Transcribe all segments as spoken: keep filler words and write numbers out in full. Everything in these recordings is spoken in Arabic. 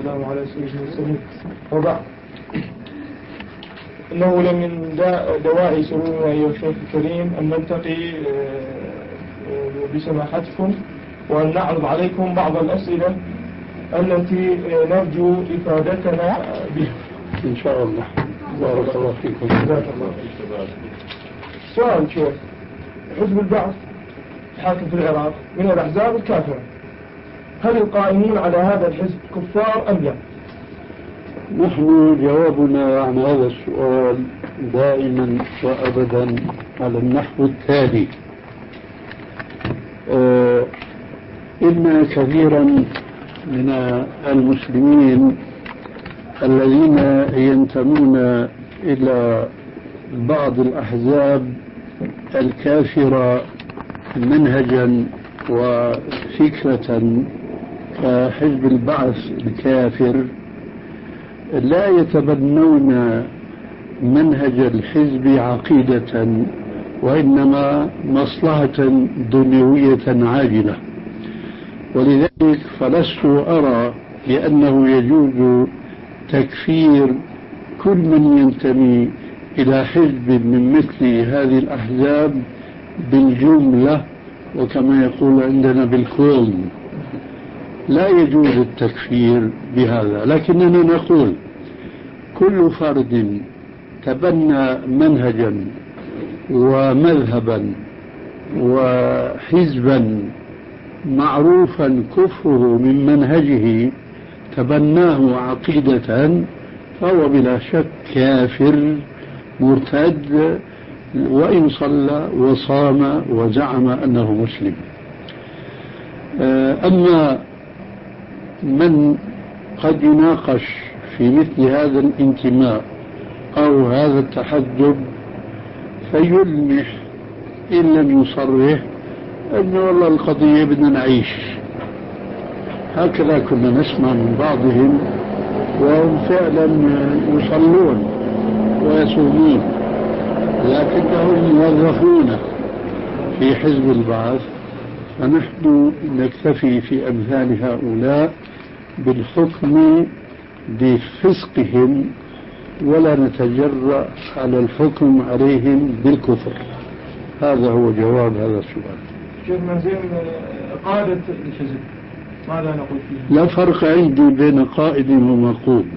والسلام على سيدنا المرسلين. وبعد، إنه لمن دواعي سرورنا أيها الشيخ الكريم أن نلتقي بسماحتكم وأن نعرض عليكم بعض الأسئلة التي نرجو إفادتنا بها إن شاء الله. بارك الله فيكم. سؤال شيخ، حزب البعث الحاكم في العراق من الأحزاب الكافرة، هل القائمون على هذا الحزب كفار أم لا؟ نحن جوابنا عن هذا السؤال دائما وأبدا على النحو التالي: آه إن كثيرا من المسلمين الذين ينتمون إلى بعض الأحزاب الكافرة منهجا وفكرة كحزب البعث الكافر لا يتبنون منهج الحزب عقيدة، وإنما مصلحة دنيوية عاجلة. ولذلك فلست أرى بأنه يجوز تكفير كل من ينتمي إلى حزب من مثل هذه الأحزاب بالجملة، وكما يقول عندنا بالكل. لا يجوز التكفير بهذا، لكننا نقول كل فرد تبنى منهجا ومذهبا وحزبا معروفا كفره من منهجه تبناه عقيدة فهو بلا شك كافر مرتد، وإن صلى وصام وزعم أنه مسلم. أما من قد يناقش في مثل هذا الانتماء أو هذا التحزب فيلمح إن لم يصرح أنه والله القضية بدنا نعيش. هكذا كنا نسمع من بعضهم، وهم فعلا يصلون ويصومون، لكنهم موظفون في حزب البعث. فنحن نكتفي في أمثال هؤلاء بالحكم بفسقهم ولا نتجرأ على الحكم عليهم بالكفر. هذا هو جواب هذا السؤال. شيخ منزين، قادة الحزب ماذا نقول فيه؟ لا فرق عندي بين قائد ومقود.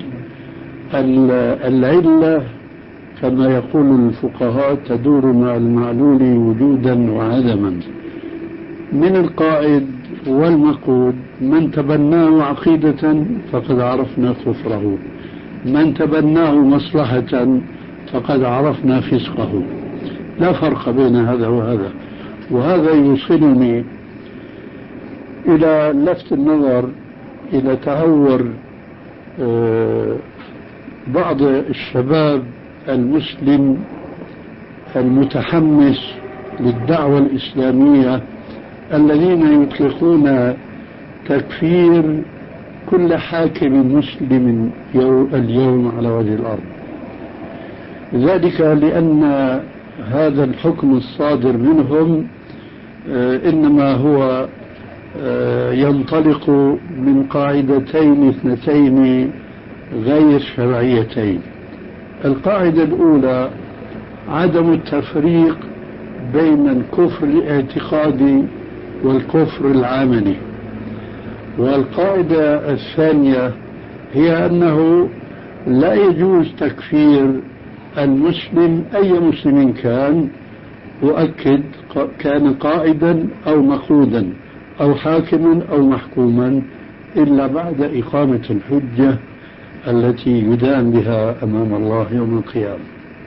العلة كما يقول الفقهاء تدور مع المعلول وجودا وعدما. من القائد والمقود من تبناه عقيدة فقد عرفنا كفره، من تبناه مصلحة فقد عرفنا فسقه. لا فرق بين هذا وهذا. وهذا يوصلني إلى لفت النظر إلى تهور بعض الشباب المسلم المتحمس للدعوة الإسلامية الذين يطلقون تكفير كل حاكم مسلم اليوم على وجه الأرض. ذلك لأن هذا الحكم الصادر منهم إنما هو ينطلق من قاعدتين اثنتين غير شرعيتين. القاعدة الأولى عدم التفريق بين الكفر الاعتقادي والكفر العملي، والقاعدة الثانية هي أنه لا يجوز تكفير المسلم أي مسلم كان، أؤكد كان قائدا أو مقودا أو حاكما أو محكوما، إلا بعد إقامة الحجة التي يدان بها أمام الله يوم القيامة.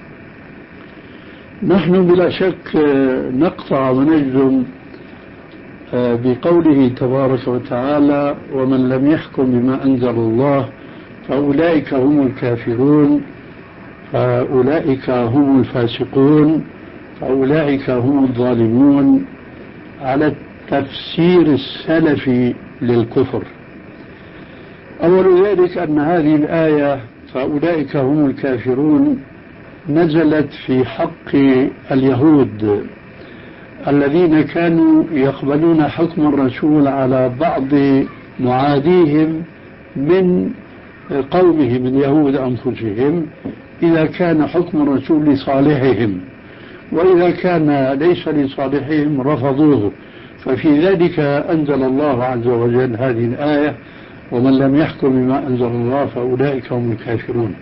نحن بلا شك نقطع ونجزم بقوله تبارك وتعالى: ومن لم يحكم بما أنزل الله فأولئك هم الكافرون، فأولئك هم الفاسقون، فأولئك هم الظالمون، على التفسير السلفي للكفر. أول ذلك أن هذه الآية فأولئك هم الكافرون نزلت في حق اليهود الذين كانوا يقبلون حكم الرسول على بعض معاديهم من قومه من يهود أنفسهم إذا كان حكم الرسول لصالحهم، وإذا كان ليس لصالحهم رفضوه. ففي ذلك أنزل الله عز وجل هذه الآية: ومن لم يحكم بما أنزل الله فأولئك هم الكافرون.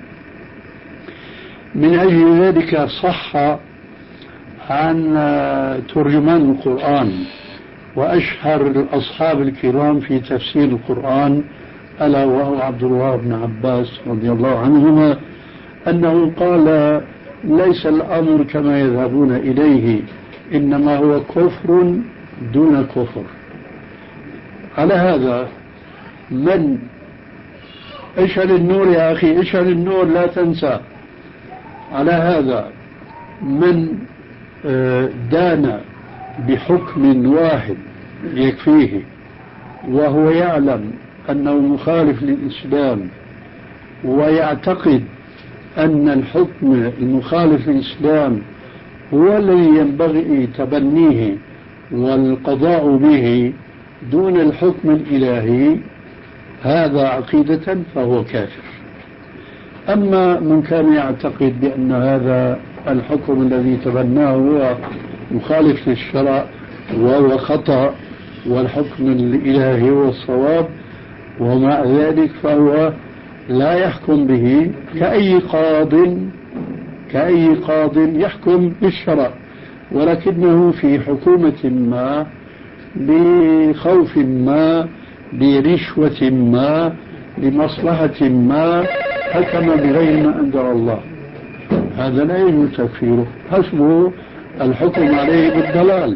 من أجل ذلك صح عن ترجمان القرآن وأشهر الأصحاب الكرام في تفسير القرآن ألا وهو عبد الله بن عباس رضي الله عنهما أنه قال: ليس الأمر كما يذهبون إليه، إنما هو كفر دون كفر. على هذا من اشعل النور يا أخي، اشعل النور لا تنسى. على هذا من دان بحكم واحد يكفيه وهو يعلم أنه مخالف للإسلام ويعتقد أن الحكم المخالف للإسلام هو الذي ينبغي تبنيه والقضاء به دون الحكم الإلهي، هذا عقيدة فهو كافر. أما من كان يعتقد بأن هذا الحكم الذي تبناه هو مخالف للشرع وهو خطأ والحكم الإلهي هو الصواب، ومع ذلك فهو لا يحكم به كأي قاض كأي قاض يحكم بالشرع، ولكنه في حكومة ما بخوف ما برشوة ما لمصلحة ما حكم بغير ما أنزل الله. هذا لا يجوز تكفيره، حسبه الحكم عليه بالضلال.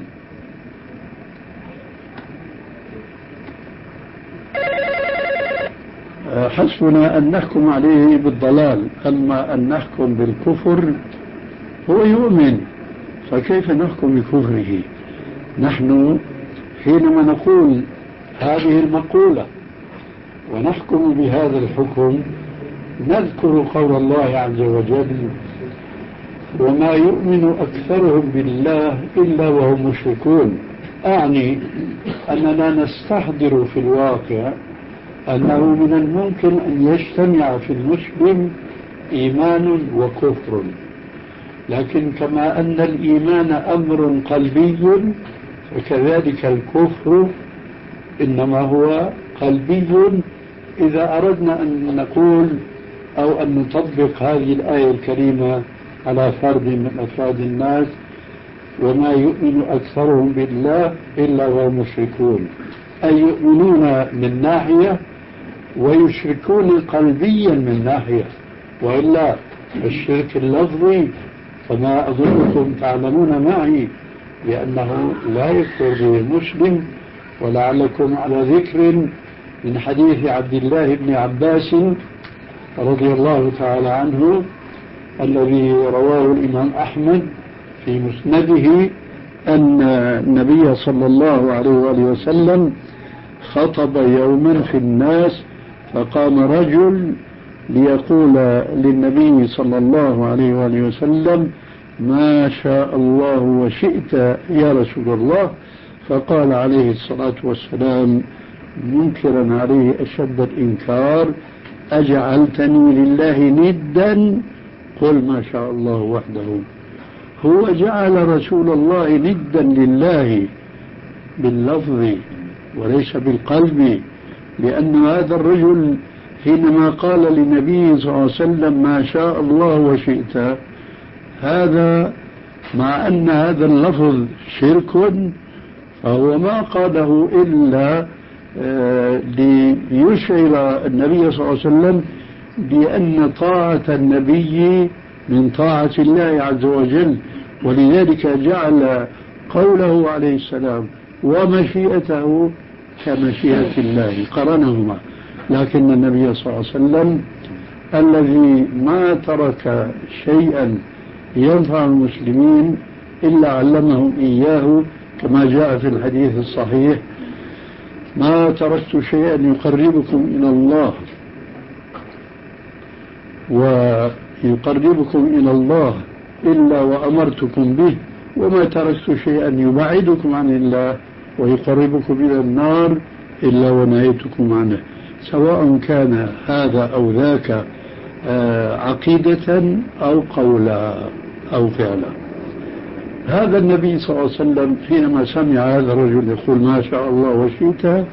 حسبنا أن نحكم عليه بالضلال، أما أن نحكم بالكفر هو يؤمن، فكيف نحكم بكفره؟ نحن حينما نقول هذه المقولة ونحكم بهذا الحكم نذكر قول الله عز وجل: وما يؤمن أكثرهم بالله إلا وهم مشركون. أعني أننا نستحضر في الواقع أنه من الممكن أن يجتمع في المسلم إيمان وكفر، لكن كما أن الإيمان أمر قلبي فكذلك الكفر إنما هو قلبي. إذا أردنا أن نقول أو أن نطبق هذه الآية الكريمة على فرد من أفراد الناس: وما يؤمن أكثرهم بالله إلا وهم مشركون، أي يؤمنون من ناحية ويشركون قلبيا من ناحية، وإلا الشرك اللفظي فما أظنكم تعلمون معي لأنه لا يكفر به المسلم. ولعلكم على ذكر من حديث عبد الله بن عباس رضي الله تعالى عنه الذي رواه الإمام أحمد في مسنده أن النبي صلى الله عليه وآله وسلم خطب يوما في الناس، فقام رجل ليقول للنبي صلى الله عليه وآله وسلم: ما شاء الله وشئت يا رسول الله. فقال عليه الصلاة والسلام منكرا عليه أشد الإنكار: أجعلتني لله ندا؟ قل ما شاء الله وحده. هو جعل رسول الله ندا لله باللفظ وليس بالقلب، لأن هذا الرجل حينما قال للنبي صلى الله عليه وسلم ما شاء الله وشئت، هذا مع أن هذا اللفظ شرك فهو ما قاله إلا ليشعر النبي صلى الله عليه وسلم بأن طاعة النبي من طاعة الله عز وجل، ولذلك جعل قوله عليه السلام ومشيئته كمشيئة الله، قرنهما. لكن النبي صلى الله عليه وسلم الذي ما ترك شيئا ينفع المسلمين إلا علمهم إياه، كما جاء في الحديث الصحيح: ما تركت شيئا يقربكم إلى الله ويقربكم إلى الله إلا وأمرتكم به، وما تركت شيئا يبعدكم عن الله ويقربكم إلى النار إلا ونهيتكم عنه. سواء كان هذا أو ذاك عقيدة أو قولا أو فعلا. هذا النبي صلى الله عليه وسلم حينما سمع هذا الرجل يقول ما شاء الله وشئت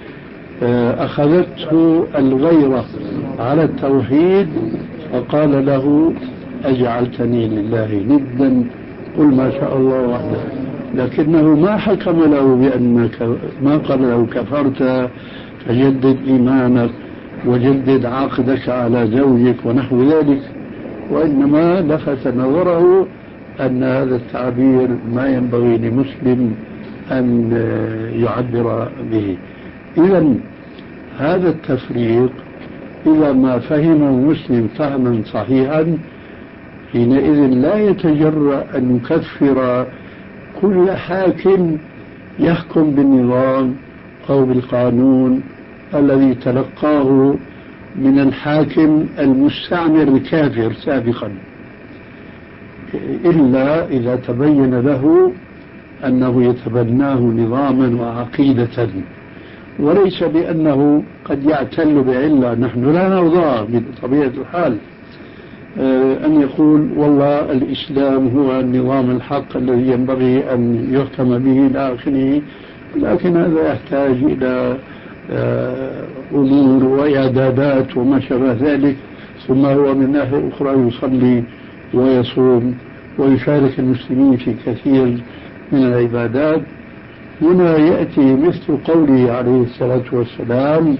أخذته الغيرة على التوحيد فقال له أجعلتني لله ندا قل ما شاء الله وحده، لكنه ما حكم له بأنك، ما قال له كفرت فجدد إيمانك وجدد عقدك على زوجك ونحو ذلك، وإنما لفت نظره أن هذا التعبير ما ينبغي لمسلم أن يعبر به. إذا هذا التفريق إذا ما فهمه المسلم فهما صحيحا حينئذ لا يتجرأ أن يكفر كل حاكم يحكم بالنظام أو بالقانون الذي تلقاه من الحاكم المستعمر الكافر سابقا، إلا إذا تبين له أنه يتبناه نظاما وعقيدة، وليس بأنه قد يعتل بعلة. نحن لا نرضى بطبيعة الحال أن يقول والله الإسلام هو النظام الحق الذي ينبغي أن يحكم به إلى آخره، لكن هذا يحتاج إلى أمور وإعدادات وما شابه ذلك، ثم هو من ناحية أخرى يصلي ويصوم ويشارك المسلمين في كثير من العبادات. هنا يأتي مثل قوله عليه الصلاة والسلام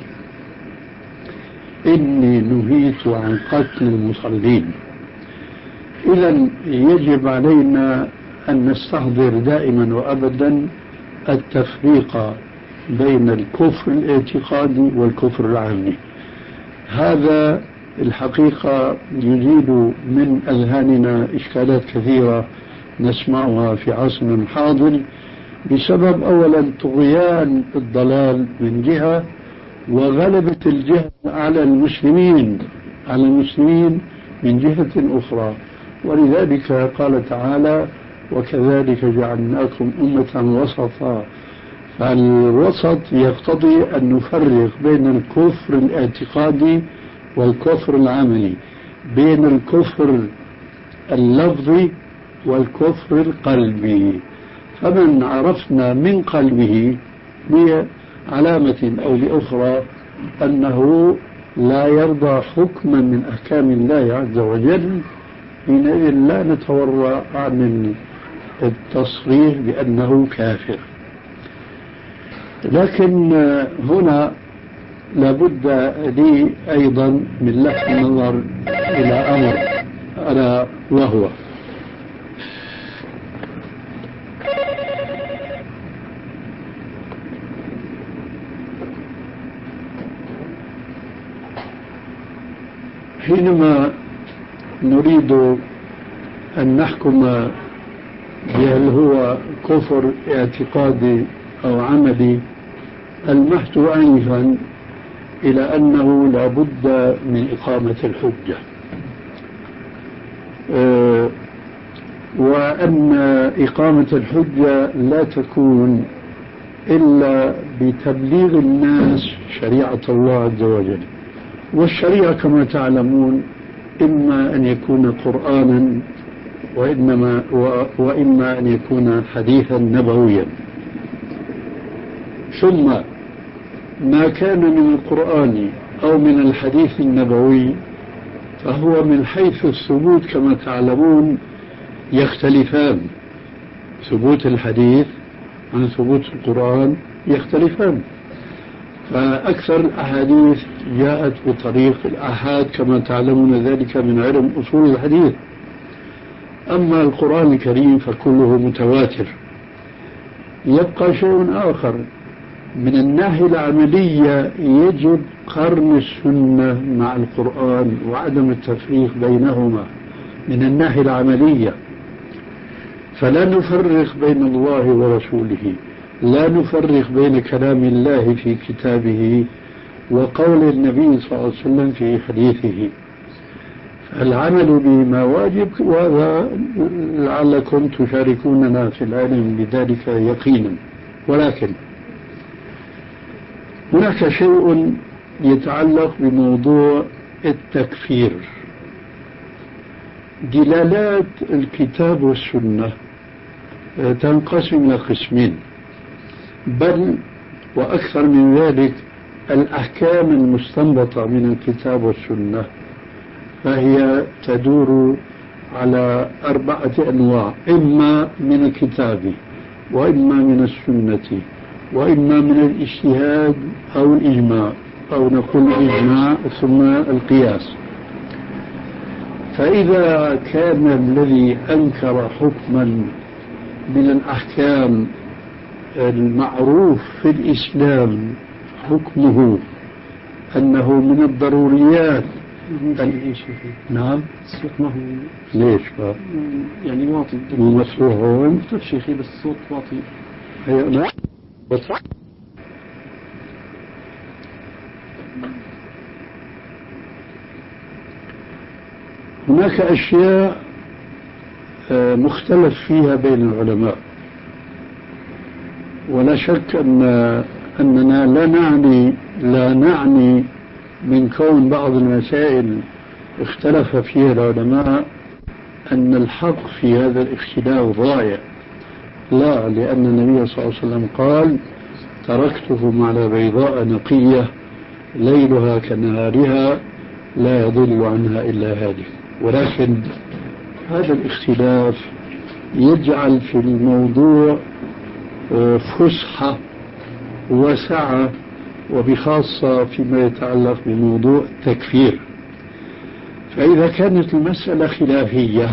إني نهيت عن قتل المصلين. إذا يجب علينا أن نستحضر دائما وأبدا التفريق بين الكفر الاعتقادي والكفر العامي. هذا الحقيقة يزيل من أذهاننا إشكالات كثيرة نسمعها في عصرنا الحاضر بسبب أولا طغيان الضلال من جهة وغلبة الجهل على المسلمين على المسلمين من جهة أخرى. ولذلك قال تعالى وكذلك جعلناكم أمة وسطا، فالوسط يقتضي أن نفرق بين الكفر الاعتقادي والكفر العملي، بين الكفر اللفظي والكفر القلبي. فمن عرفنا من قلبه بعلامة أو بأخرى أنه لا يرضى حكما من أحكام الله عز وجل، حينئذ لا نتورع عن التصريح بأنه كافر. لكن هنا لابد لي أيضا من لفت النظر إلى أمر ألا وهو حينما نريد أن نحكم بهل هو كفر اعتقادي أو عملي، المحت عنفا إلى أنه لا بد من إقامة الحجة، أه وأن إقامة الحجة لا تكون إلا بتبليغ الناس شريعة الله عز وجل. والشريعة كما تعلمون إما أن يكون قرآنا وإنما وإما أن يكون حديثا نبويا. ثم ما كان من القرآن أو من الحديث النبوي فهو من حيث الثبوت كما تعلمون يختلفان. ثبوت الحديث عن ثبوت القرآن يختلفان، فأكثر الأحاديث جاءت بطريق الآحاد كما تعلمون ذلك من علم أصول الحديث، أما القرآن الكريم فكله متواتر. يبقى شيء آخر من الناحية العملية، يجب قرن السنة مع القرآن وعدم التفريق بينهما من الناحية العملية، فلا نفرق بين الله ورسوله، لا نفرق بين كلام الله في كتابه وقول النبي صلى الله عليه وسلم في حديثه. العمل بما واجب، وهذا لعلكم تشاركوننا في العلم بذلك يقينا. ولكن هناك شيء يتعلق بموضوع التكفير. دلالات الكتاب والسنة تنقسم إلى قسمين، بل وأكثر من ذلك الأحكام المستنبطة من الكتاب والسنة فهي تدور على أربعة أنواع، إما من الكتاب وإما من السنة وإما من الاجتهاد أو الإجماع، أو نقول الإجماع ثم القياس. فإذا كان الذي أنكر حكما من الأحكام المعروف في الإسلام حكمه أنه من الضروريات أن... نعم الصوت ما هو ليش بقى؟ يعني واطي مو مسموع هون؟ مكتوب شيخي بس الصوت واطي. هي نعم بس هناك أشياء مختلف فيها بين العلماء، ولا شك أن أننا لا نعني لا نعني من كون بعض المسائل اختلف فيها العلماء أن الحق في هذا الاختلاف ضايع، لا، لأن النبي صلى الله عليه وسلم قال: تركتكم على بيضاء نقية ليلها كنهارها لا يضل عنها إلا هالك. ولكن هذا الاختلاف يجعل في الموضوع فسحة وسعة، وبخاصة فيما يتعلق بموضوع التكفير. فإذا كانت المسألة خلافية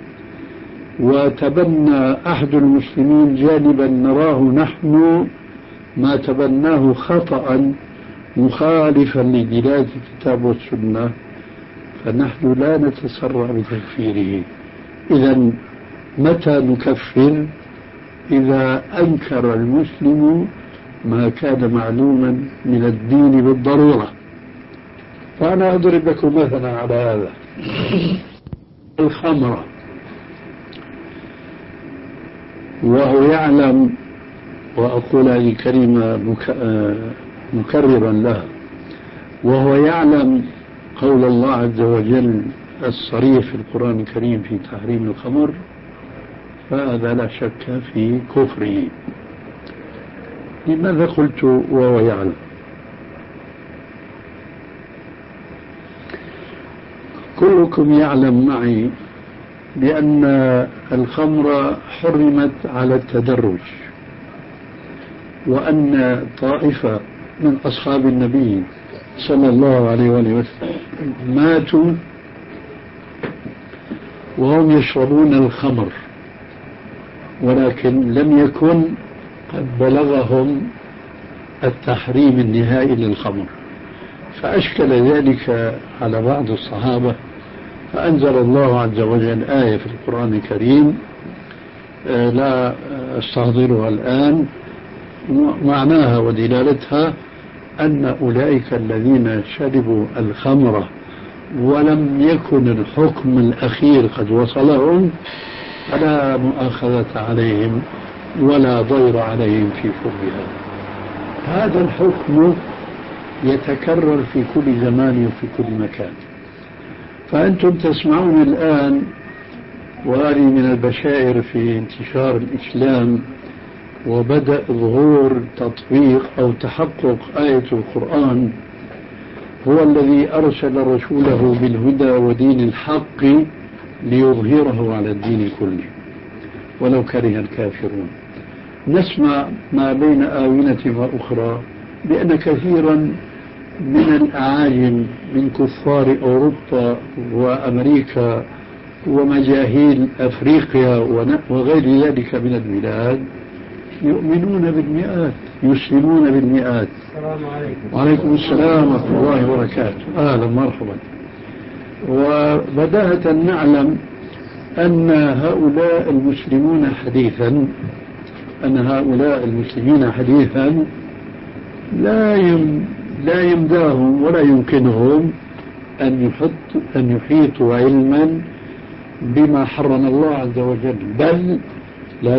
وتبنى أحد المسلمين جانبا نراه نحن ما تبناه خطأ مخالفا لدلالة الكتاب والسنة، فنحن لا نتسرع بتكفيره. إذن متى نكفر؟ إذا أنكر المسلم ما كان معلوما من الدين بالضرورة. فأنا أضرب لكم مثلا على هذا: الخمر، وهو يعلم، وأقول هذه كلمة مكررا لها، وهو يعلم قول الله عز وجل الصريح في القرآن الكريم في تحريم الخمر، فهذا لا شك في كفره. لماذا قلت وهو يعلم؟ كلكم يعلم معي بأن الخمر حرمت على التدرج، وأن طائفة من أصحاب النبي صلى الله عليه وآله وسلم ماتوا وهم يشربون الخمر، ولكن لم يكن قد بلغهم التحريم النهائي للخمر. فأشكل ذلك على بعض الصحابة، فأنزل الله عز وجل آية في القرآن الكريم لا أستحضرها الآن، معناها ودلالتها أن أولئك الذين شربوا الخمر ولم يكن الحكم الأخير قد وصلهم فلا مؤاخذة عليهم ولا ضير عليهم في شربها. هذا الحكم يتكرر في كل زمان وفي كل مكان. فأنتم تسمعون الآن، وهذه من البشائر في انتشار الإسلام وبدأ ظهور تطبيق أو تحقق آية القرآن: هو الذي أرسل رسوله بالهدى ودين الحق ليظهره على الدين كله ولو كره الكافرون. نسمع ما بين آونة وأخرى بأن كثيرا من الأعاجم من كفار أوروبا وأمريكا ومجاهيل أفريقيا وغير ذلك من البلاد يؤمنون بالمئات، يسلمون بالمئات. السلام عليكم. وعليكم السلام ورحمة الله وبركاته. أهلا مرحبا. وبداهة نعلم أن هؤلاء المسلمون حديثا أن هؤلاء المسلمين حديثا لا يم لا يمداهم ولا يمكنهم أن يحط أن يحيطوا علما بما حرم الله عز وجل، بل لا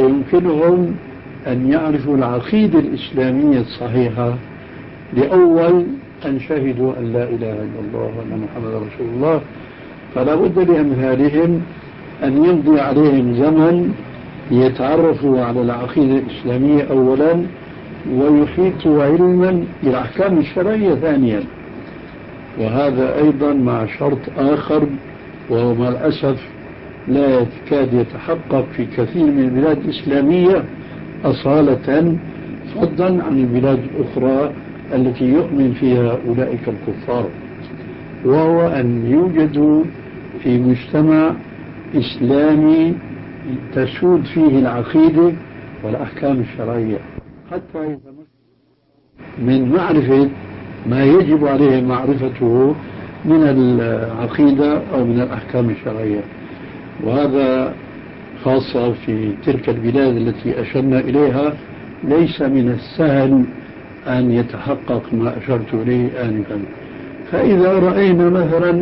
يمكنهم أن يعرفوا العقيدة الإسلامية الصحيحة لأول أن شهدوا أن لا إله إلا الله وأن محمد رسول الله، فلا بد لأمثالهم أن يمضي عليهم زمن يتعرفوا على العقيدة الإسلامية أولا، ويحيطوا علما بالأحكام الشرعية ثانيا. وهذا أيضا مع شرط آخر، وهو مع الأسف لا يكاد يتحقق في كثير من البلاد الإسلامية أصالة، فضلا عن البلاد الأخرى التي يؤمن فيها أولئك الكفار، وهو أن يوجدوا في مجتمع إسلامي تسود فيه العقيدة والأحكام الشرعية، حتى من معرفة ما يجب عليه معرفته من العقيدة أو من الأحكام الشرعية. وهذا خاصة في تلك البلاد التي أشرنا إليها ليس من السهل أن يتحقق ما أشرت إليه آنفا. فإذا رأينا مثلا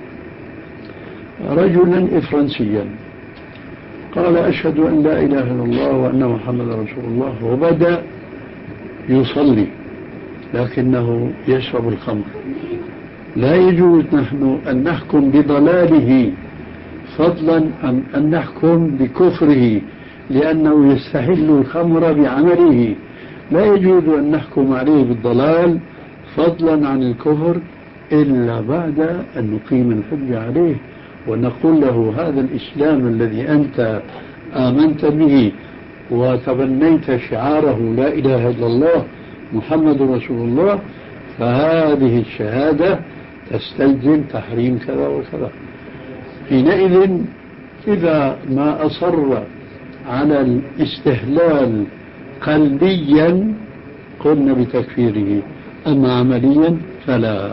رجلا إفرنسيا قال أشهد أن لا إله إلا الله وأن محمد رسول الله، وبدأ يصلي لكنه يشرب الخمر، لا يجوز نحن أن نحكم بضلاله فضلا عن أن نحكم بكفره، لأنه يستحل الخمر بعمله. لا يجوز أن نحكم عليه بالضلال فضلا عن الكفر إلا بعد أن نقيم الحجة عليه ونقول له هذا الإسلام الذي أنت آمنت به وتبنيت شعاره لا إله إلا الله محمد رسول الله، فهذه الشهادة تستلزم تحريم كذا وكذا. حينئذ إذا ما أصر على الاستهلال قلبيا قلنا بتكفيره، أما عمليا فلا.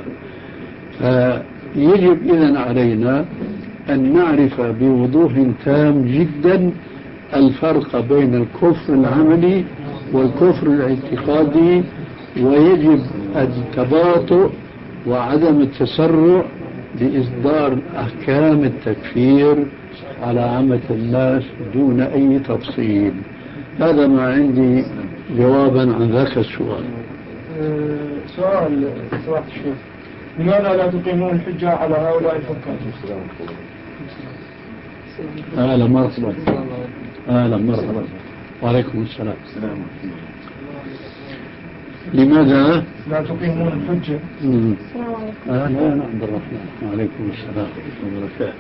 فيجب إذن علينا أن نعرف بوضوح تام جدا الفرق بين الكفر العملي والكفر الاعتقادي، ويجب التباطؤ وعدم التسرع بإصدار أحكام التكفير على عامة الناس دون أي تفصيل. هذا ما عندي جوابا عن ذاك السؤال. أه سؤال سماحة الشيخ، لماذا لا تقيمون الحجة على هؤلاء الحكام؟ أهلا مرحبا. أهلا مرحبا. وعليكم السلام. لماذا لا تقيمون الحجة؟ أهلا عبد الرحمن. وعليكم السلام ورحمة الله وبركاته.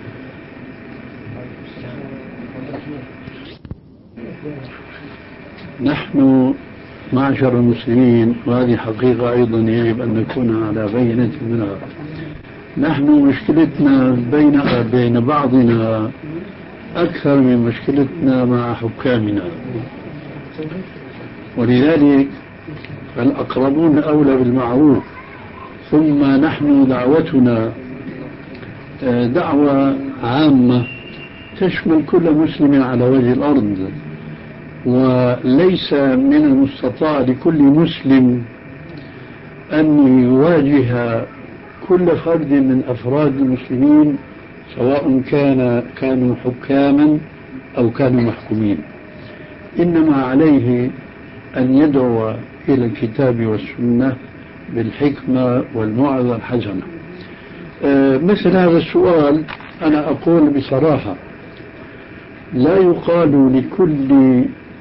نحن معشر المسلمين، وهذه حقيقة أيضا يجب أن نكون على بينة منها، نحن مشكلتنا بين بين بعضنا أكثر من مشكلتنا مع حكامنا، ولذلك فالأقربون أولى بالمعروف. ثم نحن دعوتنا دعوة عامة تشمل كل مسلم على وجه الأرض، وليس من المستطاع لكل مسلم أن يواجه كل فرد من أفراد المسلمين سواء كان كانوا حكاما أو كانوا محكومين، إنما عليه أن يدعو إلى الكتاب والسنة بالحكمة والموعظة الحسنة. أه مثل هذا السؤال أنا أقول بصراحة لا يقال لكل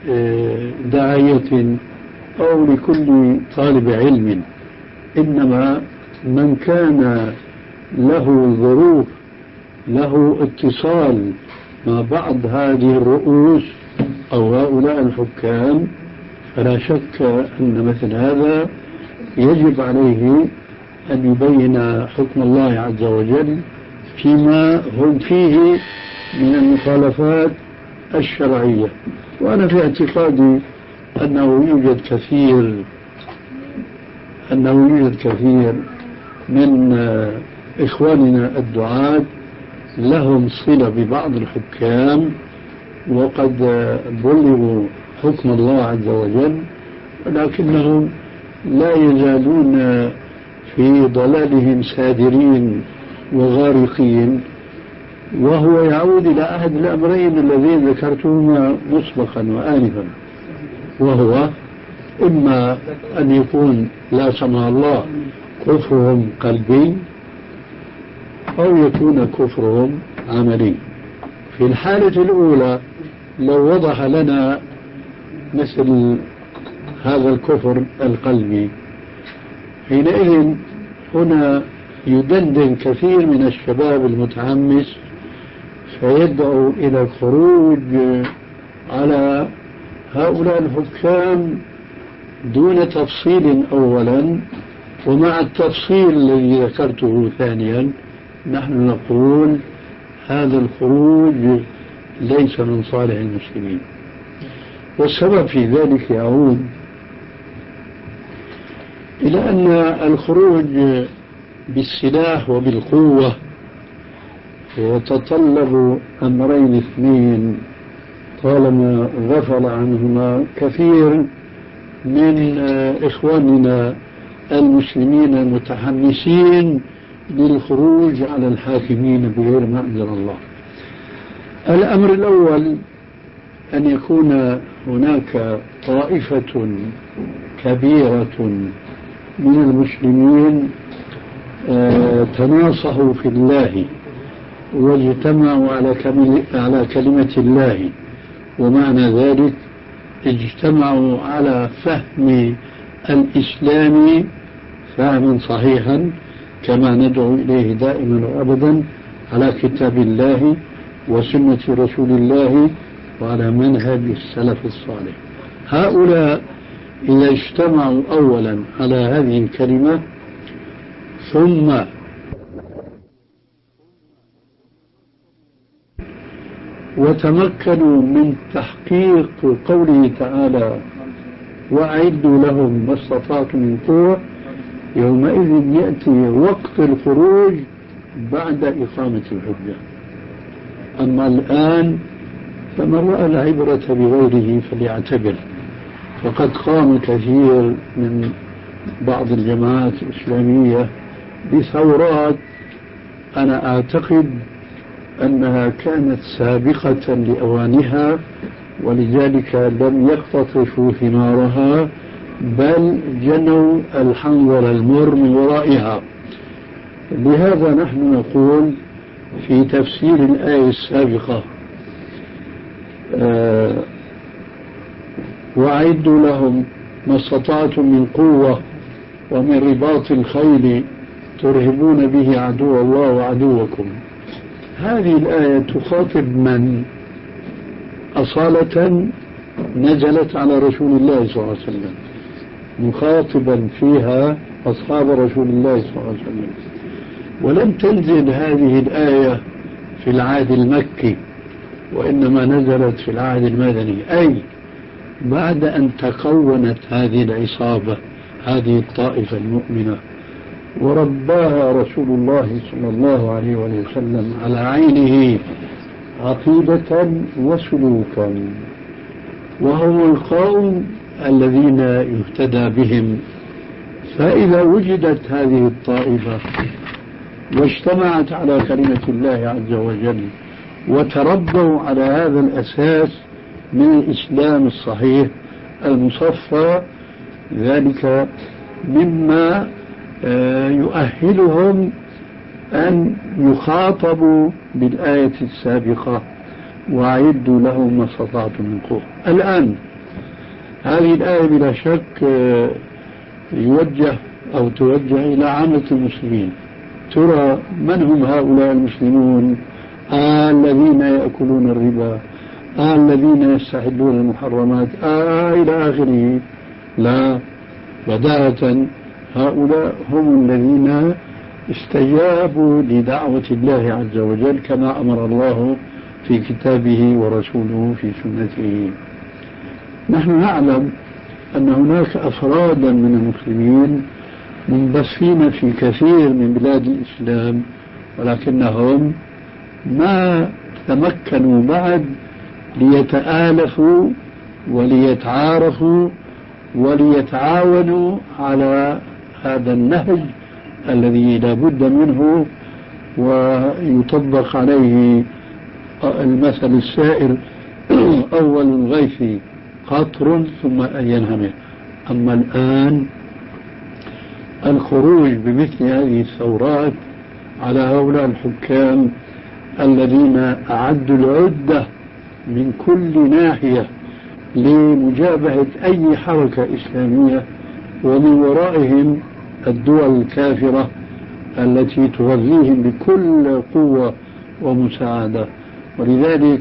داعية أو لكل طالب علم، إنما من كان له ظروف له اتصال مع بعض هذه الرؤوس أو هؤلاء الحكام، فلا شك أن مثل هذا يجب عليه أن يبين حكم الله عز وجل فيما هم فيه من المخالفات الشرعية. وأنا في اعتقادي أنه يوجد كثير أنه يوجد كثير من إخواننا الدعاة لهم صلة ببعض الحكام وقد بلغوا حكم الله عز وجل، ولكنهم لا يزالون في ضلالهم سادرين وغارقين، وهو يعود إلى أحد الأمرين اللذين ذكرتهما مسبقا وآنفا، وهو إما أن يكون لا سمح الله كفرهم قلبي أو يكون كفرهم عملي. في الحالة الأولى لو وضح لنا مثل هذا الكفر القلبي، حينئذ هنا يدندن كثير من الشباب المتحمس فيدعو إلى الخروج على هؤلاء الحكام دون تفصيل أولا، ومع التفصيل الذي ذكرته ثانيا نحن نقول هذا الخروج ليس من صالح المسلمين. والسبب في ذلك يعود إلى أن الخروج بالسلاح وبالقوة يتطلب أمرين اثنين طالما غفل عنهما كثير من إخواننا المسلمين المتحمسين للخروج على الحاكمين بغير ما أنزل الله. الأمر الأول أن يكون هناك طائفة كبيرة من المسلمين تناصحوا في الله واجتمعوا على كلمة الله، ومعنى ذلك اجتمعوا على فهم الإسلام فهما صحيحا كما ندعو إليه دائما وأبدا على كتاب الله وسنة رسول الله وعلى منهج السلف الصالح. هؤلاء إذا اجتمعوا أولا على هذه الكلمة ثم وتمكنوا من تحقيق قوله تعالى وأعدوا لهم ما استطعتم من قوة، يومئذ يأتي وقت الخروج بعد إقامة الحجة. أما الآن فمن رأى العبرة بغيره فليعتبر، فقد قام كثير من بعض الجماعات الإسلامية بثورات أنا أعتقد أنها كانت سابقة لأوانها، ولذلك لم يقتطفوا ثمارها بل جنوا الحنظل المر من ورائها. لهذا نحن نقول في تفسير الآية السابقة آه وأعدوا لهم ما استطعتم من قوة ومن رباط الخيل ترهبون به عدو الله وعدوكم. هذه الآية تخاطب من أصالة نزلت على رسول الله صلى الله عليه وسلم، مخاطبا فيها أصحاب رسول الله صلى الله عليه وسلم، ولم تنزل هذه الآية في العهد المكي وإنما نزلت في العهد المدني، أي بعد أن تكونت هذه العصابة هذه الطائفة المؤمنة ورباها رسول الله صلى الله عليه وسلم على عينه عقيدة وسلوكا، وهم القوم الذين يهتدى بهم. فإذا وجدت هذه الطائفة واجتمعت على كلمة الله عز وجل وتربوا على هذا الأساس من الإسلام الصحيح المصفى، ذلك مما يؤهلهم أن يخاطبوا بالآية السابقة وأعدوا لهم ما استطعتم من قوة. الآن هذه الآية بلا شك يوجه أو توجه إلى عامة المسلمين. ترى من هم هؤلاء المسلمون؟ آه الذين يأكلون الربا، آه الذين يستحلون المحرمات، آه إلى آخره. لا، بداية هؤلاء هم الذين استجابوا لدعوة الله عز وجل كما أمر الله في كتابه ورسوله في سنته. نحن نعلم أن هناك أفرادا من المسلمين منبثين في كثير من بلاد الإسلام، ولكنهم ما تمكنوا بعد ليتآلفوا وليتعارفوا وليتعاونوا على هذا النهج الذي لا بد منه ويطبق عليه المثل السائر أول الغيث قطر ثم أن ينهمر. أما الآن الخروج بمثل هذه الثورات على هؤلاء الحكام الذين أعدوا العدة من كل ناحية لمجابهة أي حركة إسلامية، ومن ورائهم الدول الكافرة التي تغذيهم بكل قوة ومساعدة. ولذلك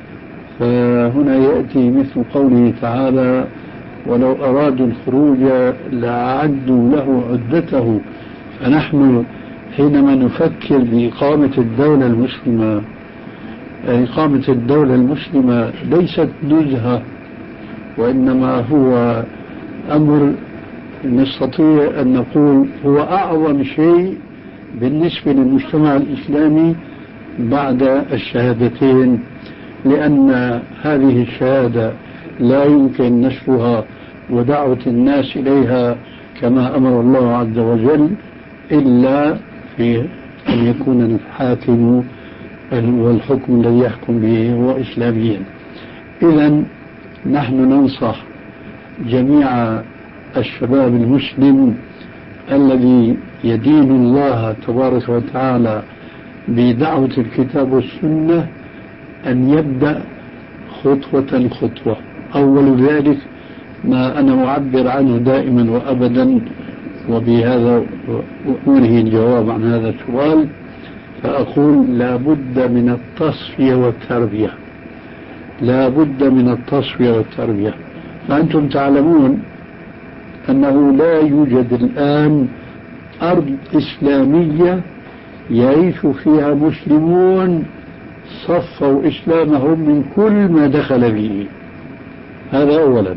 فهنا يأتي مثل قوله تعالى: ولو أرادوا الخروج لأعدوا له عدته. فنحن حينما نفكر بإقامة الدولة المسلمة، إقامة الدولة المسلمة ليست نزهة، وإنما هو أمر نستطيع أن نقول هو أعظم شيء بالنسبة للمجتمع الإسلامي بعد الشهادتين، لأن هذه الشهادة لا يمكن نشرها ودعوة الناس إليها كما أمر الله عز وجل إلا في أن يكون الحاكم والحكم الذي يحكم به هو إسلاميا. إذن نحن ننصح جميع الشباب المسلم الذي يدين الله تبارك وتعالى بدعوة الكتاب والسنة أن يبدأ خطوة خطوة. أول ذلك ما أنا معبر عنه دائما وأبدا، وبهذا أنهي الجواب عن هذا السؤال، فأقول لا بد من التصفية والتربية، لا بد من التصفية والتربية. فأنتم تعلمون أنه لا يوجد الآن أرض إسلامية يعيش فيها مسلمون صفوا إسلامهم من كل ما دخل به. هذا أولا.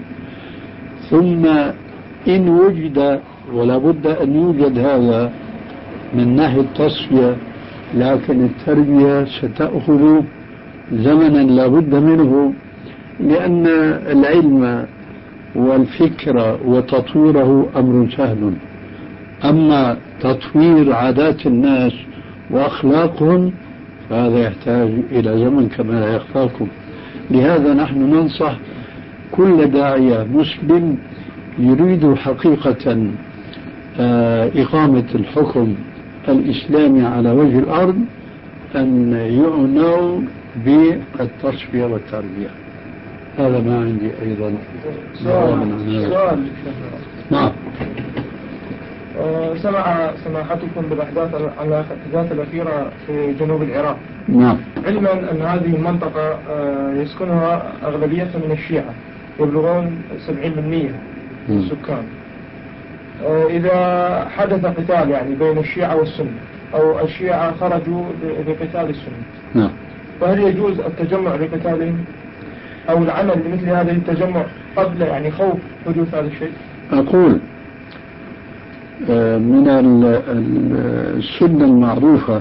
ثم إن وجد، ولا بد أن يوجد هذا من ناحية التصفية، لكن التربية ستأخذ زمنا لا بد منه، لأن العلم والفكر وتطويره أمر سهل، أما تطوير عادات الناس وأخلاقهم فهذا يحتاج إلى زمن كما لا يخفاكم. لهذا نحن ننصح كل داعية مسلم يريد حقيقة إقامة الحكم الإسلامي على وجه الأرض أن يعنوا بالتصفية والتربية. هذا ما عندي أيضا. سؤال سؤال نعم. سمع سماحتكم بالأحداث الأحداث الأخيرة في جنوب العراق. نعم. علما أن هذه المنطقة يسكنها أغلبية من الشيعة يبلغون سبعين بالمئة من السكان. إذا حدث قتال يعني بين الشيعة والسنة، أو الشيعة خرجوا لقتال السنة، نعم، فهل يجوز التجمع لقتالهم أو العمل بمثل هذا التجمع قبل يعني خوف حدوث هذا الشيء؟ أقول من السنة المعروفة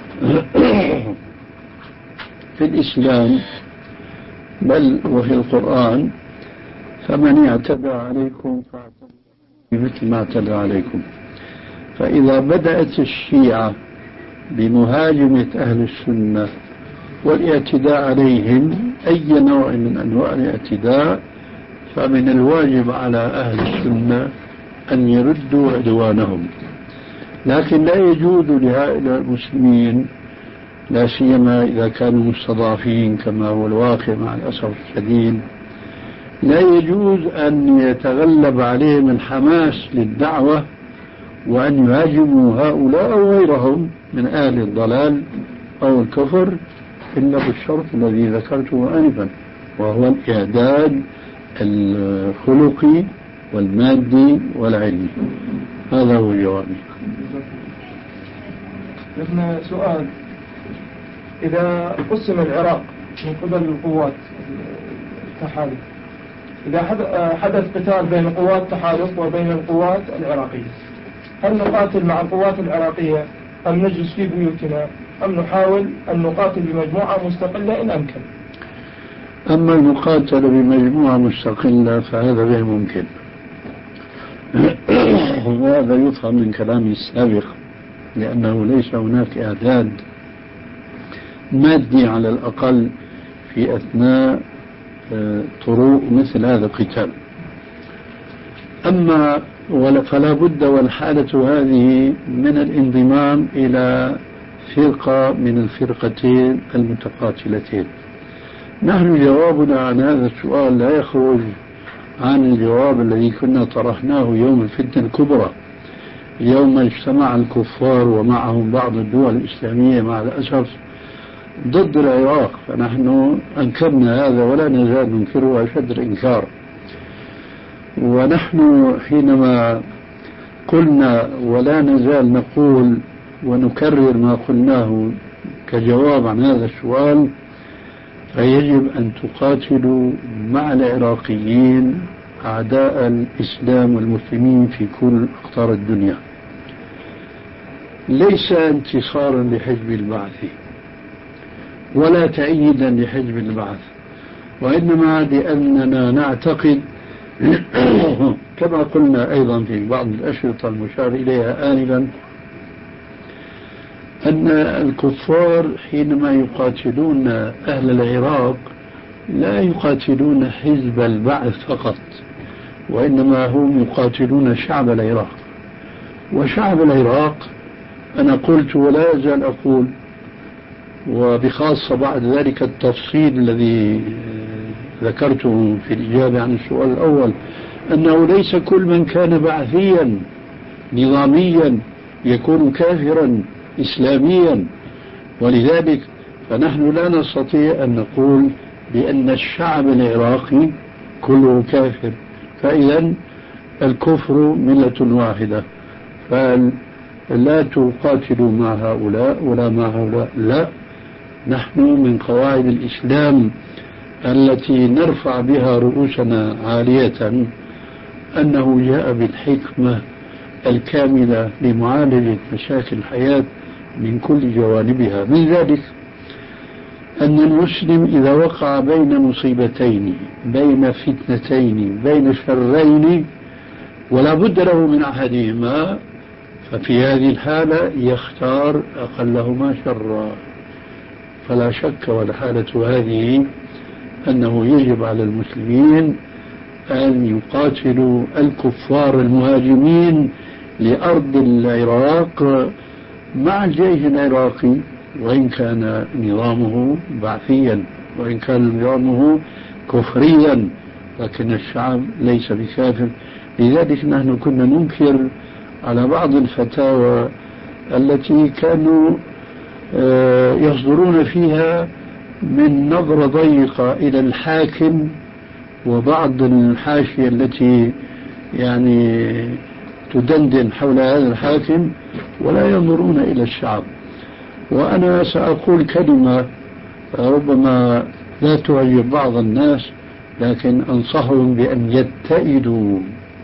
في الإسلام بل وفي القرآن: فمن اعتدى عليكم فاعتدوا بمثل ما اعتدى عليكم. فإذا بدأت الشيعة بمهاجمة أهل السنة والاعتداء عليهم أي نوع من أنواع الاعتداء، فمن الواجب على أهل السنة أن يردوا عدوانهم. لكن لا يجوز لهؤلاء المسلمين، لا سيما إذا كانوا مستضعفين كما هو الواقع مع الأسف الشديد، لا يجوز أن يتغلب عليهم الحماس للدعوة وأن يهاجموا هؤلاء أو غيرهم من أهل الضلال أو الكفر إلا بالشرط الذي ذكرته آنفا، وهو الإعداد الخلقي والمادي والعلمي. هذا هو جوابي. لكن سؤال: إذا قسم العراق من قبل القوات التحالف، إذا حدث قتال بين قوات التحالف وبين القوات العراقية، هل نقاتل مع القوات العراقية أم نجلس في بيوتنا أم نحاول أن نقاتل بمجموعة مستقلة إن أمكن؟ أما المقاتلة بمجموعة مستقلة فهذا غير ممكن، وهذا يفهم من كلامي السابق، لأنه ليس هناك إعداد مادي على الأقل في أثناء طروق مثل هذا القتال. أما فلا بد والحالة هذه من الانضمام إلى فرقة من الفرقتين المتقاتلتين. نحن جوابنا عن هذا السؤال لا يخرج عن الجواب الذي كنا طرحناه يوم الفتنة الكبرى، يوم اجتمع الكفار ومعهم بعض الدول الإسلامية مع الأسف ضد العراق، فنحن أنكرنا هذا ولا نزال ننكره أشد الإنكار. ونحن حينما قلنا ولا نزال نقول ونكرر ما قلناه كجواب عن هذا السؤال، فيجب أن تقاتلوا مع العراقيين أعداء الإسلام والمسلمين في كل أقطار الدنيا، ليس انتصارا لحزب البعث ولا تأييدا لحزب البعث، وإنما لأننا نعتقد كما قلنا أيضا في بعض الأشرطة المشار إليها آنفا أن الكفار حينما يقاتلون أهل العراق لا يقاتلون حزب البعث فقط، وإنما هم يقاتلون شعب العراق. وشعب العراق أنا قلت ولا أزال أقول، وبخاصة بعد ذلك التفصيل الذي ذكرته في الإجابة عن السؤال الأول، أنه ليس كل من كان بعثيا نظاميا يكون كافرا إسلاميا، ولذلك فنحن لا نستطيع أن نقول بأن الشعب العراقي كله كافر، فإذا الكفر ملة واحدة، فلا تقاتلوا مع هؤلاء ولا مع هؤلاء، لا، نحن من قواعد الإسلام التي نرفع بها رؤوسنا عالية أنه جاء بالحكمة الكاملة لمعالجة مشاكل الحياة من كل جوانبها. من ذلك أن المسلم إذا وقع بين مصيبتين، بين فتنتين، بين شرين، ولا بد له من أحدهما، ففي هذه الحالة يختار أقلهما شرا. فلا شك والحالة هذه أنه يجب على المسلمين أن يقاتلوا الكفار المهاجمين لأرض العراق مع الجيش العراقي، وإن كان نظامه بعثيا وإن كان نظامه كفريا، لكن الشعب ليس بكافر. لذلك نحن كنا ننكر على بعض الفتاوى التي كانوا يصدرون فيها من نظرة ضيقة إلى الحاكم وبعض الحاشية التي يعني تدندن حول هذا الحاكم، ولا ينظرون إلى الشعب. وأنا سأقول كلمة ربما لا تعجب بعض الناس، لكن أنصحهم بأن يتئدوا.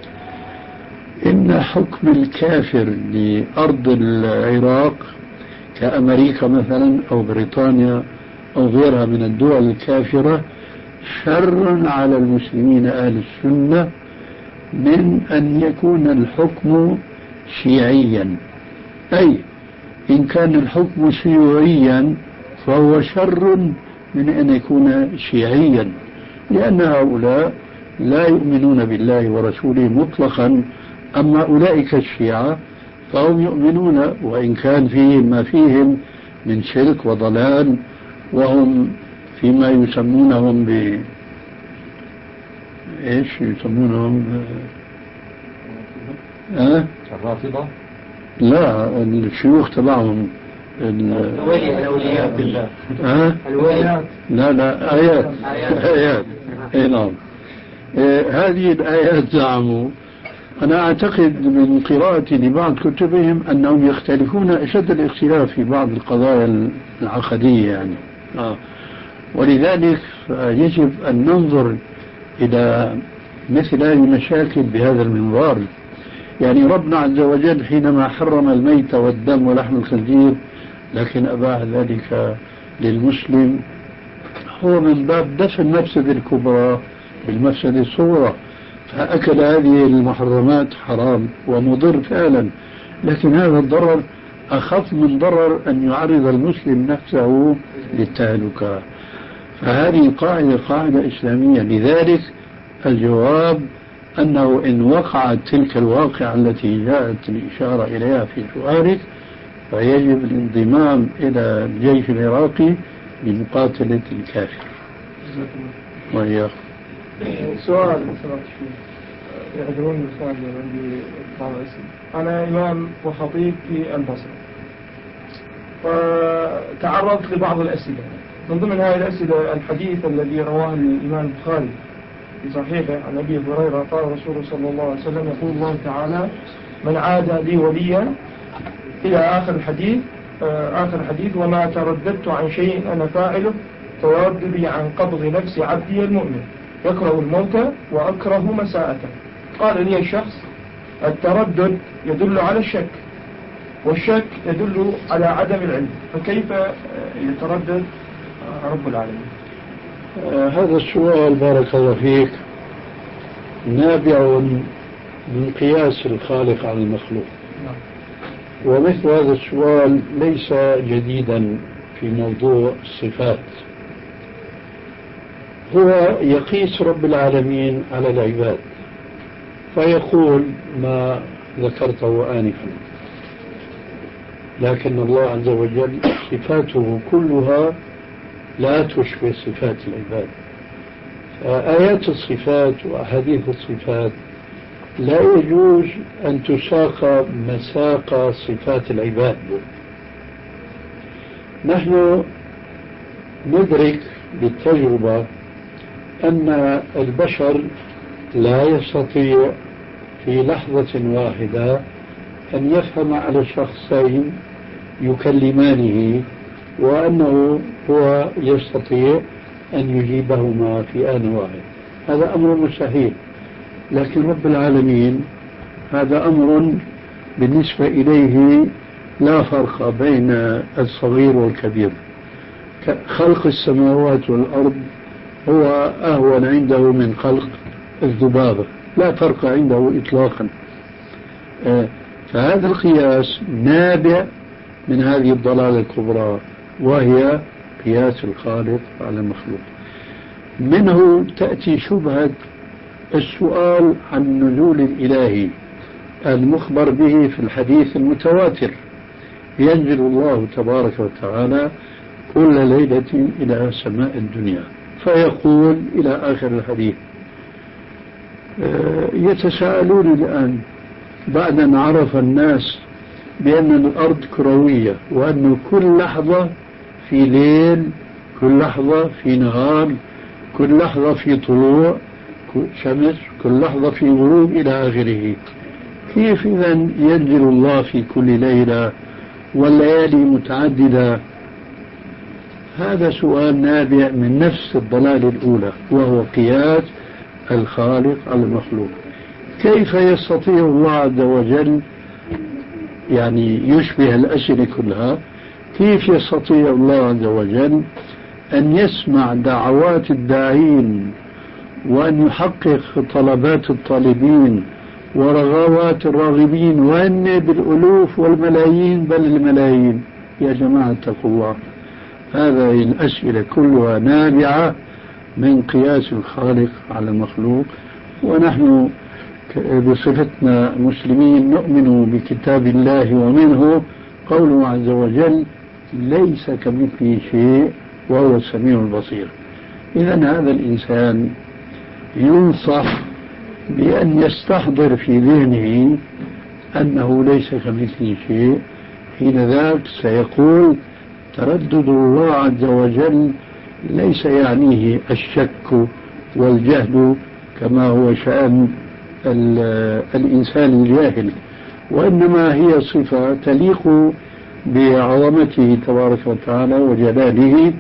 إن حكم الكافر لأرض العراق كأمريكا مثلا أو بريطانيا أو غيرها من الدول الكافرة شر على المسلمين أهل السنة من أن يكون الحكم شيعيا، أي إن كان الحكم شيوعيا فهو شر من أن يكون شيعيا، لأن هؤلاء لا يؤمنون بالله ورسوله مطلقا. أما أولئك الشيعة فهم يؤمنون، وإن كان فيهم ما فيهم من شرك وضلال، وهم فيما يسمونهم ب إيش يسمونهم أه؟ الرافضة؟ لا، الشيوخ تبعهم الولي الأولياء بالله. أه؟ الولي. لا لا آيات آيات أي نعم. آه هذه الآيات زعموا، أنا أعتقد من قراءتي لبعض كتبهم أنهم يختلفون أشد الاختلاف في بعض القضايا العقدية يعني. آه. ولذلك يجب أن ننظر إلى مثل هذه المشاكل بهذا المنظار. يعني ربنا عز وجل حينما حرم الميت والدم ولحم الخنزير لكن أباح ذلك للمسلم، هو من باب دفع المفسدة الكبرى بالمفسدة الصغرى، فأكل هذه المحرمات حرام ومضر فعلا، لكن هذا الضرر أخف من ضرر أن يعرض المسلم نفسه للتهلكة. فهذه قاعدة قاعدة إسلامية. لذلك الجواب أنه إن وقعت تلك الواقعة التي جاءت الإشارة إليها في سؤالك فيجب الانضمام إلى الجيش العراقي لمقاتلة الكافر. وهي سؤال سمعت فيه يعذروني الإخوان عندي بعض الأسئلة. أنا إمام وخطيب في البصرة، فتعرضت لبعض الأسئلة، من ضمن هذه الأسئلة الحديث الذي رواه الإمام البخاري في صحيحه عن أبي هريرة قال رسول صلى الله عليه وسلم يقول الله تعالى من عاد لي وليا إلى آخر الحديث آخر الحديث وما ترددت عن شيء أنا فاعله ترددي عن قبض نفس عبدي المؤمن يكره الموت وأكره مساءته. قال لي الشخص التردد يدل على الشك، والشك يدل على عدم العلم، فكيف يتردد رب العالمين؟ آه هذا السؤال بارك الله فيك نابع من قياس الخالق على المخلوق. نعم. ومثل هذا السؤال ليس جديدا في موضوع الصفات، هو يقيس رب العالمين على العباد فيقول ما ذكرته آنفا، لكن الله عز وجل صفاته كلها لا تشبه صفات العباد. آيات الصفات وأحاديث الصفات لا يجوز أن تساق مساق صفات العباد. نحن ندرك بالتجربة أن البشر لا يستطيع في لحظة واحدة أن يفهم على شخصين يكلمانه وأنه هو يستطيع أن يجيبهما في آن واحد، هذا أمر مستحيل. لكن رب العالمين هذا أمر بالنسبة إليه لا فرق بين الصغير والكبير. خلق السماوات والأرض هو أهون عنده من خلق الذبابة، لا فرق عنده إطلاقا. فهذا القياس نابع من هذه الضلالة الكبرى وهي قياس الخالق على المخلوق. منه تأتي شبهة السؤال عن النزول الإلهي المخبر به في الحديث المتواتر، ينزل الله تبارك وتعالى كل ليلة إلى سماء الدنيا فيقول إلى آخر الحديث. يتساءلون الآن بعد أن عرف الناس بأن الأرض كروية وأن كل لحظة في ليل، كل لحظة في نهار، كل لحظة في طلوع شمس، كل لحظة في غروب إلى آخره، كيف إذن ينزل الله في كل ليلة والليالي متعددة؟ هذا سؤال نابع من نفس الضلال الأولى وهو قياس الخالق على المخلوق. كيف يستطيع الله عز وجل يعني يشبه الأسئلة كلها؟ كيف يستطيع الله عز وجل أن يسمع دعوات الداعين وأن يحقق طلبات الطالبين ورغبات الراغبين وأن بالألوف والملايين بل الملايين؟ يا جماعة اتقوا الله، هذه الأسئلة كلها نابعة من قياس الخالق على المخلوق. ونحن بصفتنا مسلمين نؤمن بكتاب الله ومنه قوله عز وجل ليس كمثله شيء وهو السميع البصير. إذن هذا الإنسان ينصح بأن يستحضر في ذهنه أنه ليس كمثله شيء، حين ذاك سيقول تردد الله عز وجل ليس يعنيه الشك والجهل كما هو شأن الإنسان الجاهل، وإنما هي صفة تليق بعظمته تبارك وتعالى وجلاله.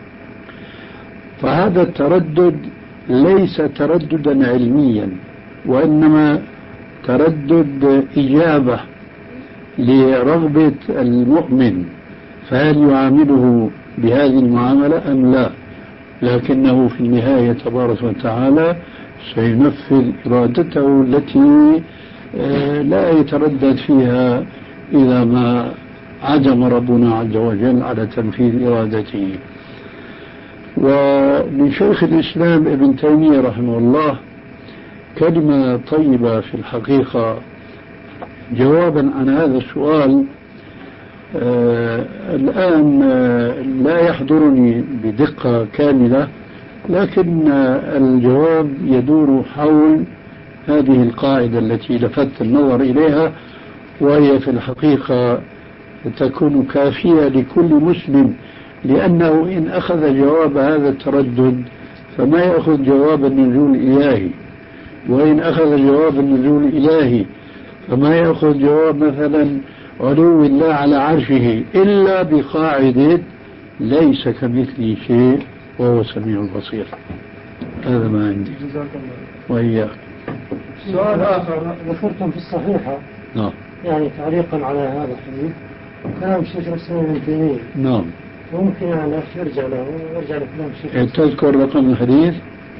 فهذا التردد ليس ترددا علميا وإنما تردد إجابة لرغبة المؤمن، فهل يعامله بهذه المعاملة أم لا؟ لكنه في النهاية تبارك وتعالى سينفذ إرادته التي لا يتردد فيها إذا ما عزم ربنا عز وجل على تنفيذ إرادته. ومن شيخ الإسلام ابن تيمية رحمه الله كلمة طيبة في الحقيقة جوابا عن هذا السؤال. آه الآن آه لا يحضرني بدقة كاملة، لكن آه الجواب يدور حول هذه القاعدة التي لفت النظر إليها، وهي في الحقيقة تكون كافية لكل مسلم، لأنه إن أخذ جواب هذا التردد فما يأخذ جواب النزول الإلهي، وإن أخذ جواب النزول الإلهي فما يأخذ جواب مثلا علو الله على عرشه، إلا بقاعدة ليس كمثله شيء وهو السميع البصير. هذا ما عندي. وإياك. سؤال آخر. ذكرتم في الصحيحة نعم يعني تعليقا على هذا الحديث كلام الشيخ الإسلام ابن تيمية. نعم. ممكن يعني أخي يرجع له ويرجع لكلام الشيخ. تذكر رقم الحديث؟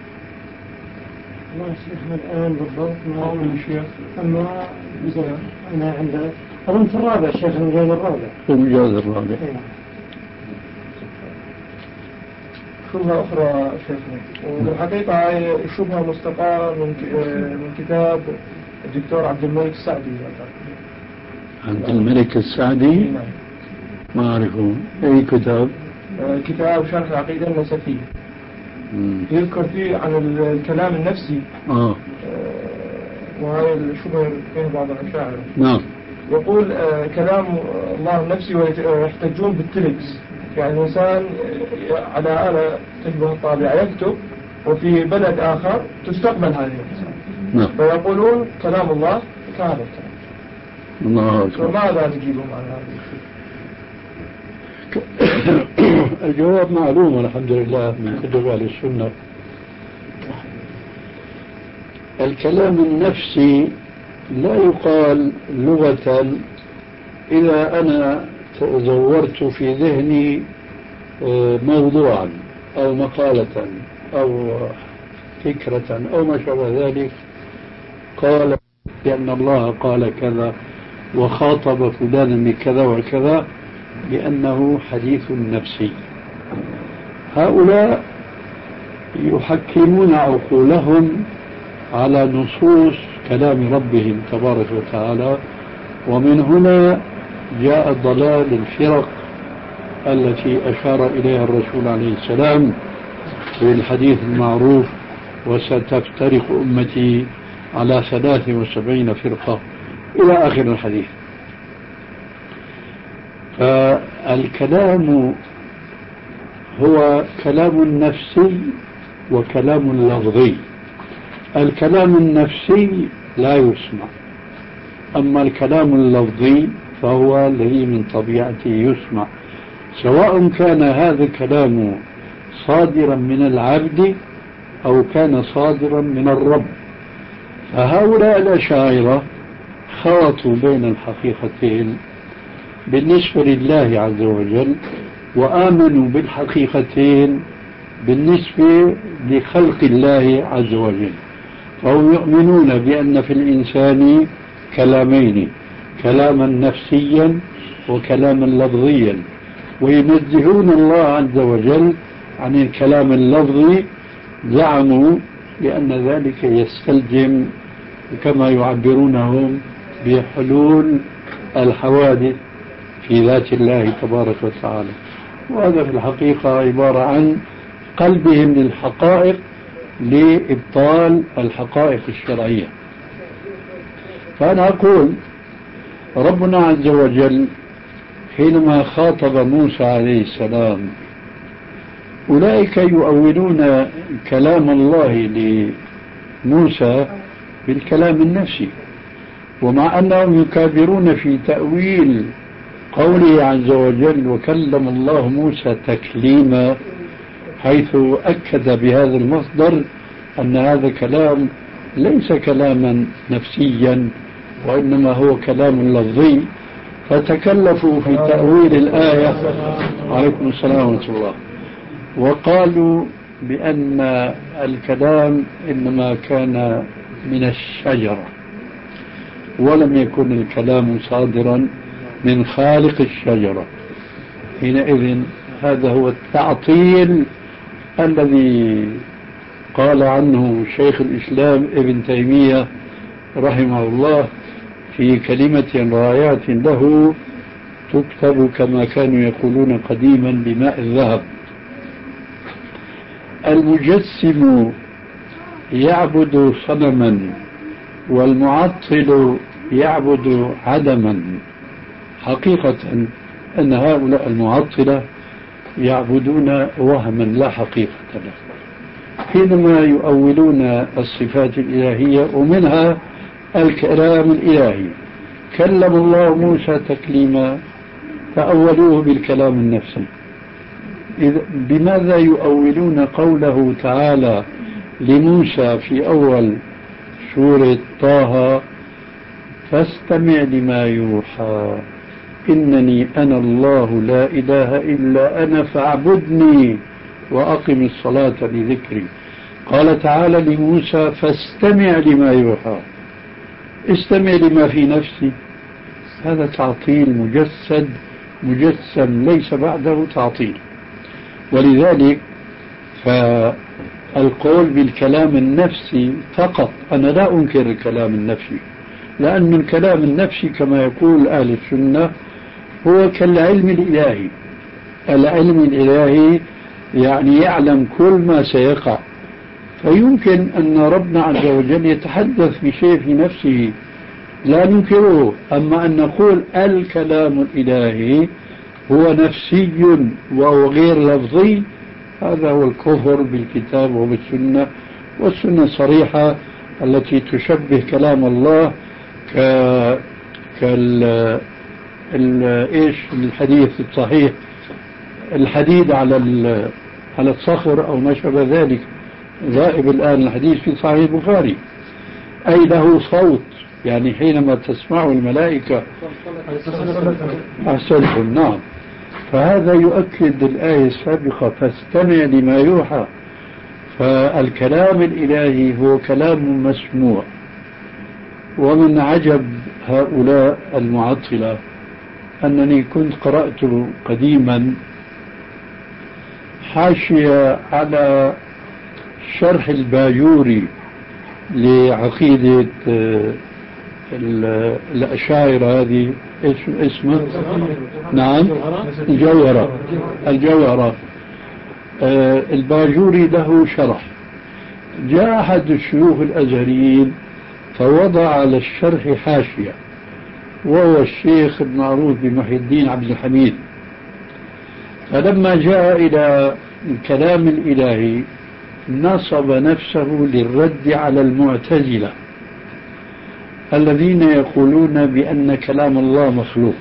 ما شيخنا الآن بالضبط ما قول الشيخ. أما أنا عند أظن في الرابع الشيخ المجاز الرابع. في المجاز الرابع. شبهة أخرى شيخنا، والحقيقة هي شبهة مستقاة من من كتاب الدكتور عبد الملك السعدي. عبد الملك السعدي؟ ما أعرفه. أي كتاب؟ كتاب شرح العقيدة النسفية. يذكر فيه عن الكلام النفسي. آه. وهي الشبهة بين بعض الأشاعرة. نعم. يقول آه كلام الله النفسي ويحتجون بالتلكس، يعني الإنسان على آلة تشبه الطابعة يكتب وفي بلد آخر تستقبل هذه الرسالة. نعم. فيقولون كلام الله كهذا الكلام. الله أكبر. فماذا نجيبهم عن هذا الشيء؟ الجواب معلوم الحمد لله من كتب أهل السنة. الكلام النفسي لا يقال لغة إذا أنا تزورت في ذهني موضوعا أو مقالة أو فكرة أو ما شابه ذلك، قال بأن الله قال كذا وخاطب فلانا بكذا وكذا، لأنه حديث نفسي. هؤلاء يحكمون عقولهم على نصوص كلام ربهم تبارك وتعالى، ومن هنا جاء ضلال الفرق التي أشار إليها الرسول عليه السلام في الحديث المعروف: وستفترق أمتي على ثلاث وسبعين فرقة، إلى آخر الحديث. فالكلام هو كلام نفسي وكلام لفظي. الكلام النفسي لا يسمع، أما الكلام اللفظي فهو الذي من طبيعته يسمع، سواء كان هذا الكلام صادرا من العبد أو كان صادرا من الرب. فهؤلاء الأشاعرة خلطوا بين الحقيقتين بالنسبة لله عز وجل، وآمنوا بالحقيقتين بالنسبة لخلق الله عز وجل. فهم يؤمنون بأن في الإنسان كلامين: كلاما نفسيا وكلاما لفظيا، وينزهون الله عز وجل عن الكلام اللفظي. زعموا بأن ذلك يستلزم كما يعبرونهم بحلول الحوادث في ذات الله تبارك وتعالى، وهذا في الحقيقة عبارة عن قلبهم للحقائق لإبطال الحقائق الشرعية. فأنا أقول ربنا عز وجل حينما خاطب موسى عليه السلام، أولئك يؤولون كلام الله لموسى بالكلام النفسي، ومع أنهم يكابرون في تأويل قوله عز وجل: وكلم الله موسى تكليما، حيث أكد بهذا المصدر أن هذا كلام ليس كلاما نفسيا وإنما هو كلام لفظي. فتكلفوا في تأويل الآية، عليكم السلام ورحمة الله، وقالوا بأن الكلام إنما كان من الشجرة، ولم يكن الكلام صادرا من خالق الشجرة. حينئذ هذا هو التعطيل الذي قال عنه شيخ الإسلام ابن تيمية رحمه الله في كلمة رائعة له تكتب كما كانوا يقولون قديما بماء الذهب: المجسم يعبد صنما والمعطل يعبد عدما. حقيقة أن هؤلاء المعطلة يعبدون وهما لا حقيقة له حينما يؤولون الصفات الإلهية، ومنها الكلام الإلهي. كلم الله موسى تكليما فأولوه بالكلام النفسي. إذ بماذا يؤولون قوله تعالى لموسى في أول سورة طه: فاستمع لما يوحى إنني أنا الله لا إله إلا أنا فاعبدني وأقم الصلاة لذكري. قال تعالى لموسى: فاستمع لما يوحى. استمع لما في نفسي، هذا تعطيل مجسد مجسم ليس بعده تعطيل. ولذلك فالقول بالكلام النفسي فقط، أنا لا أنكر الكلام النفسي، لأن الكلام النفسي كما يقول أهل السنة هو كالعلم الإلهي. العلم الإلهي يعني يعلم كل ما سيقع، فيمكن أن ربنا عز وجل يتحدث بشيء في نفسه لا ننكره. أما أن نقول الكلام الإلهي هو نفسي وهو غير لفظي، هذا هو الكفر بالكتاب وبالسنة. والسنة صريحة التي تشبه كلام الله ك كال ال... ايش الحديث الصحيح: الحديد على ال... على الصخر او ما شابه ذلك. غائب الان الحديث في صحيح البخاري، اي له صوت، يعني حينما تسمعه الملائكة أحسنتم. نعم، فهذا يؤكد الآية السابقة: فاستمع لما يوحى. فالكلام الإلهي هو كلام مسموع. ومن عجب هؤلاء المعطلة أنني كنت قرأت قديما حاشية على شرح الباجوري لعقيدة الأشاعرة، هذه ايش اسمه؟ نعم، الجوهرة. الجوهرة آه الباجوري له شرح. جاء أحد الشيوخ الأزهريين فوضع على الشرح حاشية، وهو الشيخ المعروف بمحي الدين عبد الحميد. فلما جاء إلى الكلام الإلهي نصب نفسه للرد على المعتزلة الذين يقولون بأن كلام الله مخلوق.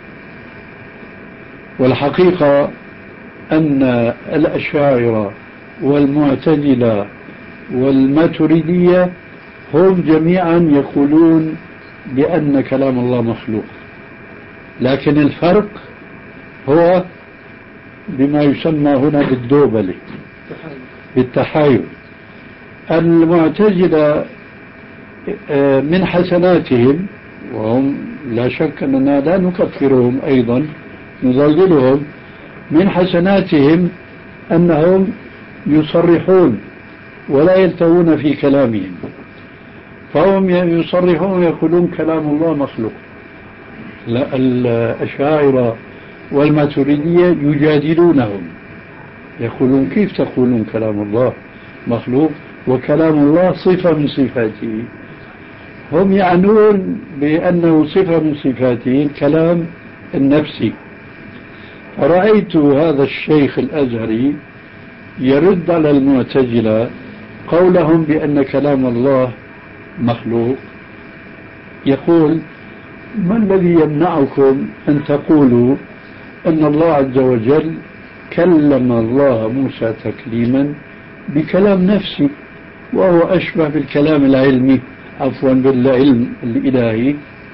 والحقيقة أن الأشاعرة والمعتزلة والماتريدية هم جميعا يقولون بأن كلام الله مخلوق، لكن الفرق هو بما يسمى هنا بالدوبلة، بالتحايل. المعتزلة من حسناتهم، وهم لا شك أننا لا نكفرهم أيضا نضللهم، من حسناتهم أنهم يصرحون ولا يلتوون في كلامهم، فهم يصرحون يقولون كلام الله مخلوق. لا، الأشاعرة والماتريدية يجادلونهم، يقولون كيف تقولون كلام الله مخلوق وكلام الله صفة من صفاته؟ هم يعنون بأنه صفة من صفاته الكلام النفسي. فرأيت هذا الشيخ الأزهري يرد على المعتزلة قولهم بأن كلام الله مخلوق، يقول: ما الذي يمنعكم أن تقولوا أن الله عز وجل كلم الله موسى تكليما بكلام نفسي، وهو أشبه بالكلام العلمي، عفوا بالعلم الإلهي.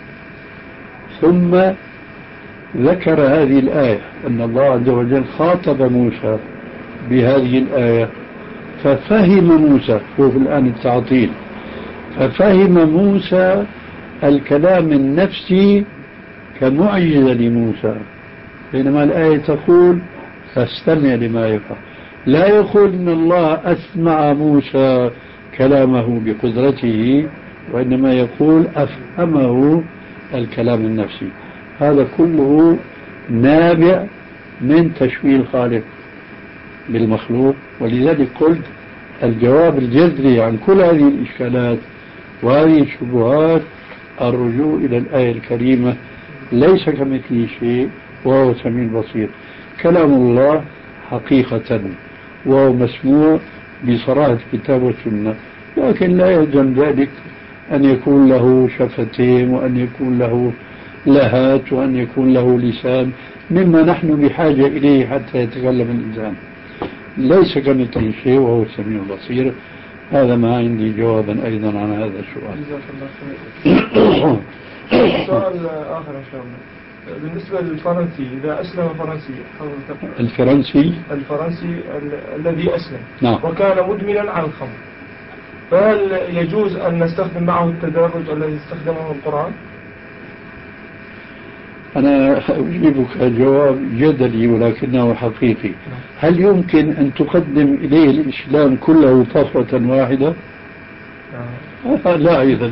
ثم ذكر هذه الآية أن الله عز وجل خاطب موسى بهذه الآية، ففهم موسى، شوف الآن التعطيل، ففهم موسى الكلام النفسي كمعجزة لموسى، بينما الآية تقول: فاستمع لما يفعل. لا يقول إن الله أسمع موسى كلامه بقدرته، وإنما يقول أفهمه الكلام النفسي. هذا كله نابع من تشويه الخالق بالمخلوق. ولذلك قلت الجواب الجذري عن كل هذه الإشكالات وهذه الشبهات الرجوع إلى الآية الكريمة: ليس كمثله شيء وهو السميع البصير. كلام الله حقيقة وهو مسموع بصراحة الكتاب والسنة، لكن لا يلزم ذلك أن يكون له شفتين وأن يكون له لهات وأن يكون له لسان مما نحن بحاجة إليه حتى يتكلم الإنسان. ليس كمثله شيء وهو السميع البصير. هذا ما عندي جوابا أيضا عن هذا السؤال. سؤال آخر إن شاء الله. بالنسبة للفرنسي، إذا أسلم فرنسي الفرنسي الفرنسي ال- الذي أسلم نعم. وكان مدمنا على الخمر، فهل يجوز أن نستخدم معه التدرج الذي استخدمه القرآن؟ أنا أجيبك جواب جدلي ولكنه حقيقي. هل يمكن أن تقدم إليه الإسلام كله طفرة واحدة؟ آه. لا أيضا.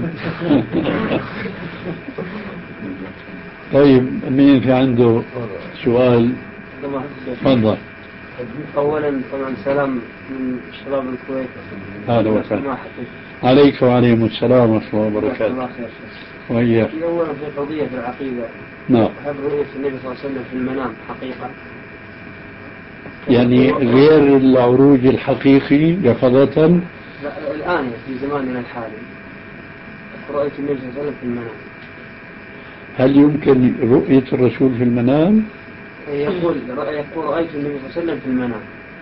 طيب مين في عنده سؤال؟ تفضل. أولا طبعا سلام من شباب الكويت. أهلا وسهلا. عليك وعليكم السلام ورحمة الله وبركاته. وإياك. أولا في قضية العقيدة. نعم. أحب رؤية النبي صلى الله عليه وسلم في المنام حقيقة. يعني غير العروج الحقيقي يقظة؟ لا الآن في زماننا الحالي رؤية النبي صلى الله عليه وسلم في المنام. هل يمكن رؤية الرسول في المنام؟ يقول يقول رأيت النبي صلى الله عليه وسلم في المنام.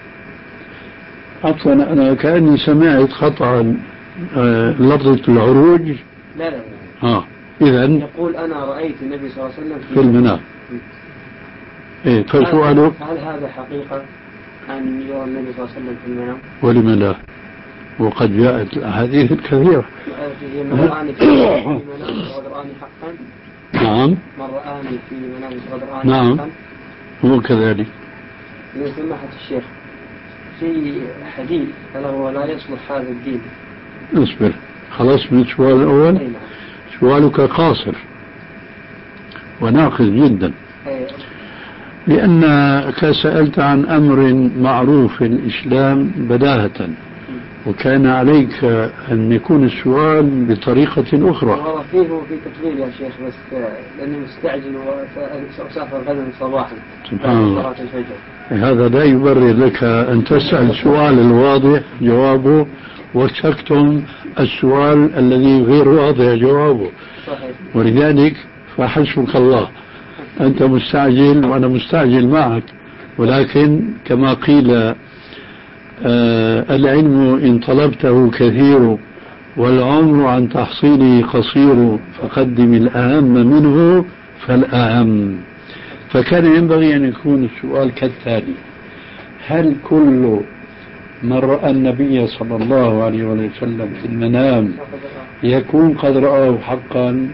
عفوا أنا كأني سمعت قطعا آه لفظة العروج. لا لا ها إذن يقول أنا رأيت النبي صلى الله عليه وسلم في المنام. إيه فسؤالك هل هذا حقيقة أن يرى النبي صلى الله عليه وسلم في المنام؟ ولم لا؟ وقد جاءت الأحاديث الكثيرة. من رآني في منام فقد رآني حقا. نعم. من رآني في منام فقد رآني نعم. حقا. هو كذلك. من سماحة الشيخ في حديث ألا هو لا يصلح هذا الدين. اصبر خلاص من السؤال الأول. أي نعم. سؤالك قاصر وناقص جدا، أي. لأنك سألت عن أمر معروف في الإسلام بداهة، وكان عليك أن يكون السؤال بطريقة أخرى. والله فيه في تفضيل يا شيخ، بس لأني مستعجل وسأسافر غدا صباحا سبحان الله. صلاة الفجر. هذا لا يبرر لك أن تسأل السؤال الواضح جوابه وتكتم السؤال الذي غير واضح جوابه. صحيح. ولذلك فحسبك الله، أنت مستعجل وأنا مستعجل معك، ولكن كما قيل آه العلم إن طلبته كثير والعمر عن تحصيله قصير، فقدم الأهم منه فالأهم. فكان ينبغي أن يكون السؤال كالتالي: هل كل من رأى النبي صلى الله عليه وسلم في المنام يكون قد رآه حقا؟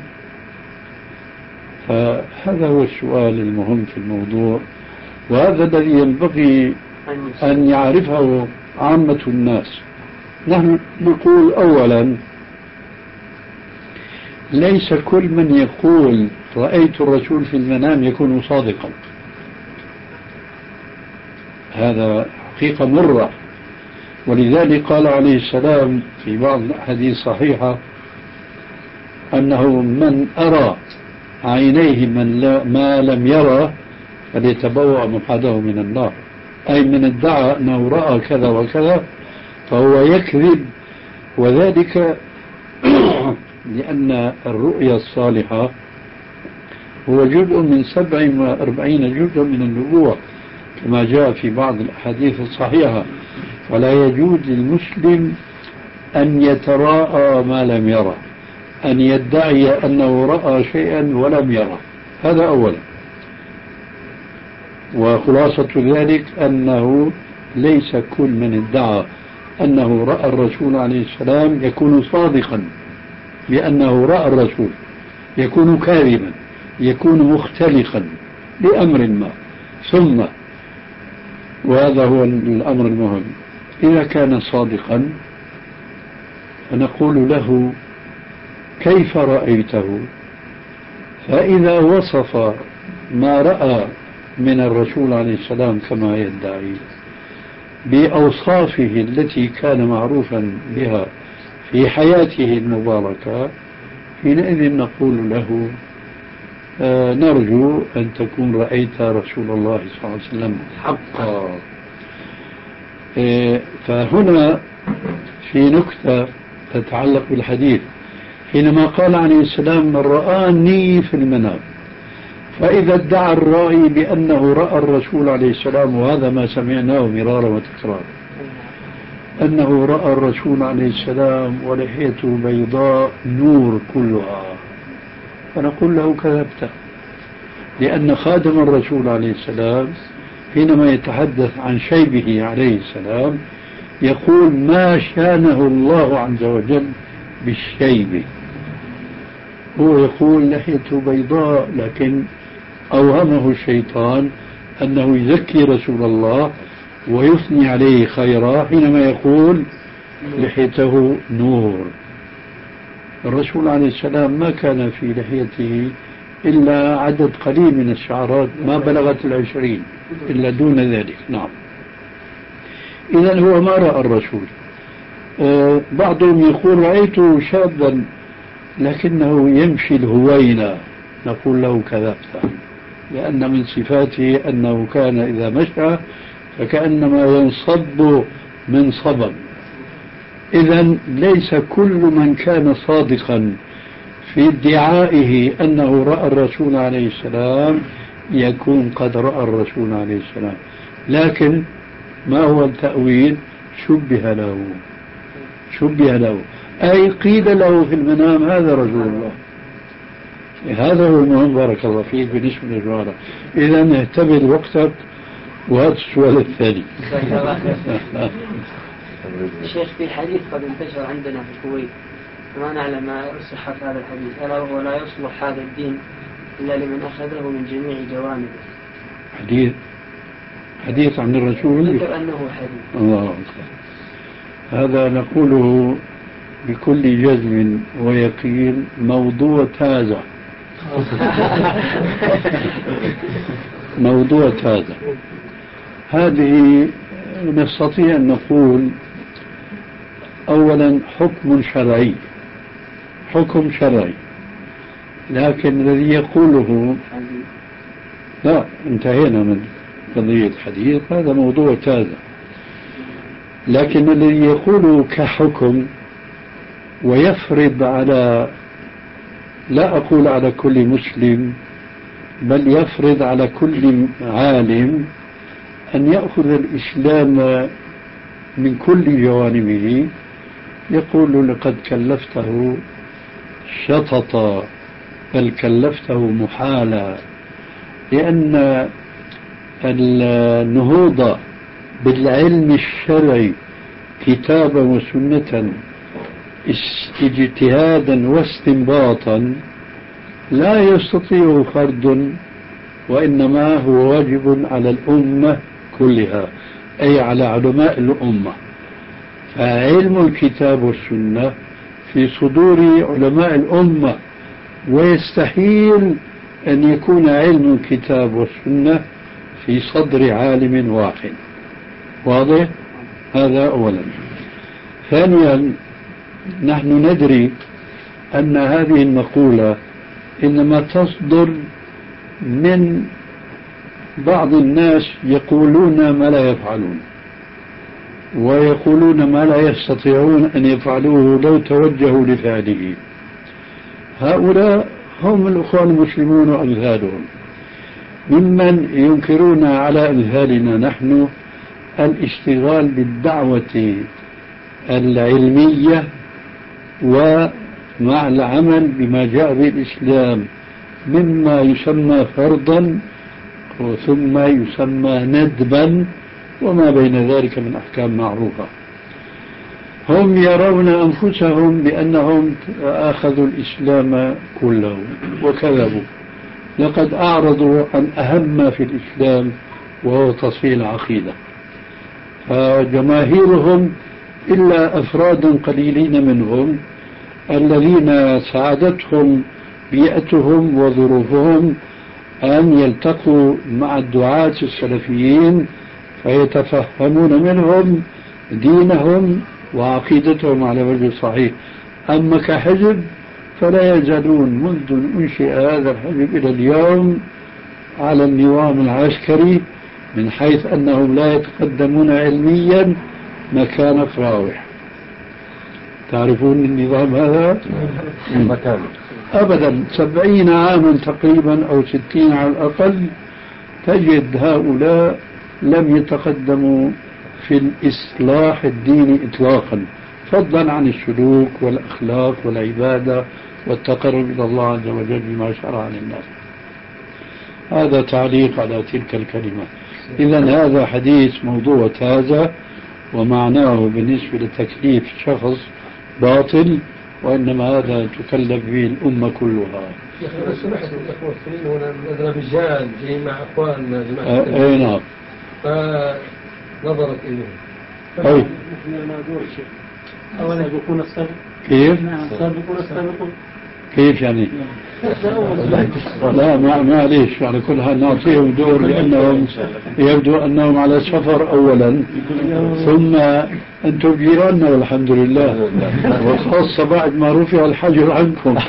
فهذا هو السؤال المهم في الموضوع، وهذا الذي ينبغي أن يعرفه عامة الناس. نحن نقول أولا ليس كل من يقول رأيت الرسول في المنام يكون صادقا، هذا حقيقة مرة. ولذلك قال عليه السلام في بعض الأحاديث الصحيحة أنه من أرى عينيه من لا ما لم يرى فليتبوأ مقعده من النار، أي من ادعى أنه رأى كذا وكذا فهو يكذب. وذلك لأن الرؤيا الصالحة هو جزء من سبع وأربعين جزء من النبوة كما جاء في بعض الأحاديث الصحيحة. ولا يجوز للمسلم أن يتراءى ما لم يرى، أن يدعي أنه رأى شيئا ولم يرى، هذا أولا. وخلاصة ذلك أنه ليس كل من ادعى أنه رأى الرسول عليه السلام يكون صادقا بأنه رأى الرسول، يكون كاذبا، يكون مختلقا لأمر ما. ثم وهذا هو الأمر المهم. إذا كان صادقا فنقول له كيف رأيته؟ فإذا وصف ما رأى من الرسول عليه السلام كما يدعي بأوصافه التي كان معروفا بها في حياته المباركة، حينئذ نقول له آه نرجو أن تكون رأيت رسول الله صلى الله عليه وسلم حقا. آه فهنا في نكتة تتعلق بالحديث، حينما قال عليه السلام من رآني في المنام، فإذا ادعى الرائي بأنه رأى الرسول عليه السلام، وهذا ما سمعناه مرارا وتكرارا، أنه رأى الرسول عليه السلام ولحيته بيضاء نور كلها، فنقول له كذبت، لأن خادم الرسول عليه السلام حينما يتحدث عن شيبه عليه السلام يقول ما شانه الله عز وجل بالشيب، هو يقول لحيته بيضاء، لكن أوهمه الشيطان أنه يزكي رسول الله ويثني عليه خيرا حينما يقول لحيته نور. الرسول عليه السلام ما كان في لحيته إلا عدد قليل من الشعرات ما بلغت العشرين إلا دون ذلك. نعم، إذن هو ما رأى الرسول. أه بعضهم يقول رأيته شابا لكنه يمشي الهوينة، نقول له كذبت، لأن من صفاته أنه كان إذا مشى فكأنما ينصب من صبب. إذن ليس كل من كان صادقا في ادعائه أنه رأى الرسول عليه السلام يكون قد رأى الرسول عليه السلام، لكن ما هو التأويل؟ شبه له، شبه له أي قيل له في المنام هذا رسول الله. هذا هو المهم، بارك الله فيك. بالنسبة للجوارة إذا اهتبل وقتك، وهذا السؤال الثاني. الشيخ في حديث قد انتشر عندنا في الكويت وما نعلم ما صحة هذا الحديث، ألا وهو لا يصلح هذا الدين إلا لمن أخذه من جميع جوانبه. حديث حديث عن الرسول ذكر أنه حديث. الله أكبر. هذا نقوله بكل جزم ويقين موضوع هذا موضوع هذا هذه نستطيع أن نقول أولا حكم شرعي، حكم شرعي، لكن الذي يقوله لا، انتهينا من قضية الحديث، هذا موضوع هذا. لكن الذي يقوله كحكم ويفرض على، لا أقول على كل مسلم، بل يفرض على كل عالم أن يأخذ الإسلام من كل جوانبه، يقول لقد كلفته شططا بل كلفته محالا، لأن النهوض بالعلم الشرعي كتابا وسنة اجتهادا واستنباطا لا يستطيع فرد، وإنما هو واجب على الأمة كلها، أي على علماء الأمة. فعلم الكتاب والسنة في صدور علماء الأمة، ويستحيل أن يكون علم الكتاب والسنة في صدر عالم واحد. واضح؟ هذا أولا. ثانيا، نحن ندري أن هذه المقولة إنما تصدر من بعض الناس يقولون ما لا يفعلون، ويقولون ما لا يستطيعون أن يفعلوه لو توجهوا لفعله. هؤلاء هم الأخوان المسلمون وأمثالهم، ممن ينكرون على أمثالنا نحن الاشتغال بالدعوة العلمية ومع العمل بما جاء به الإسلام مما يسمى فرضا ثم يسمى ندبا وما بين ذلك من أحكام معروفة. هم يرون أنفسهم بأنهم أخذوا الإسلام كله وكذبوا، لقد أعرضوا عن أهم ما في الإسلام وهو تصفية العقيدة. فجماهيرهم إلا أفرادا قليلين منهم الذين ساعدتهم بيئتهم وظروفهم أن يلتقوا مع الدعاة السلفيين فيتفهمون منهم دينهم وعقيدتهم على وجه الصحيح. أما كحزب فلا يزالون منذ أنشئ هذا الحزب إلى اليوم على النظام العسكري، من حيث أنهم لا يتقدمون علميا مكان فراوح. تعرفون النظام هذا؟ مكان أبدا. سبعين عاما تقريبا أو ستين على الأقل تجد هؤلاء لم يتقدموا في الإصلاح الديني إطلاقا، فضلا عن السلوك والأخلاق والعبادة والتقرب إلى الله عز وجل بما شرع للناس. هذا تعليق على تلك الكلمة. إذا هذا حديث موضوع هذا ومعناه بالنسبة لتكليف شخص باطل، وإنما هذا تكلف به الأمة كلها. يا أخي بس نحن الأخوة السنين هنا من أذربيجان جاي مع أخواننا جماعة أي نعم. فنظرت إليهم. أي. نحن نقول شيء. أولا يكون السابق. كيف؟ نعم السابقون السابقون. كيف يعني؟ لا ما معليش، على كل حال نعطيهم دور لأنهم يبدو أنهم على سفر أولا، ثم أنتم جيراننا والحمد لله، وخاصة بعد ما رفع الحجر عنكم.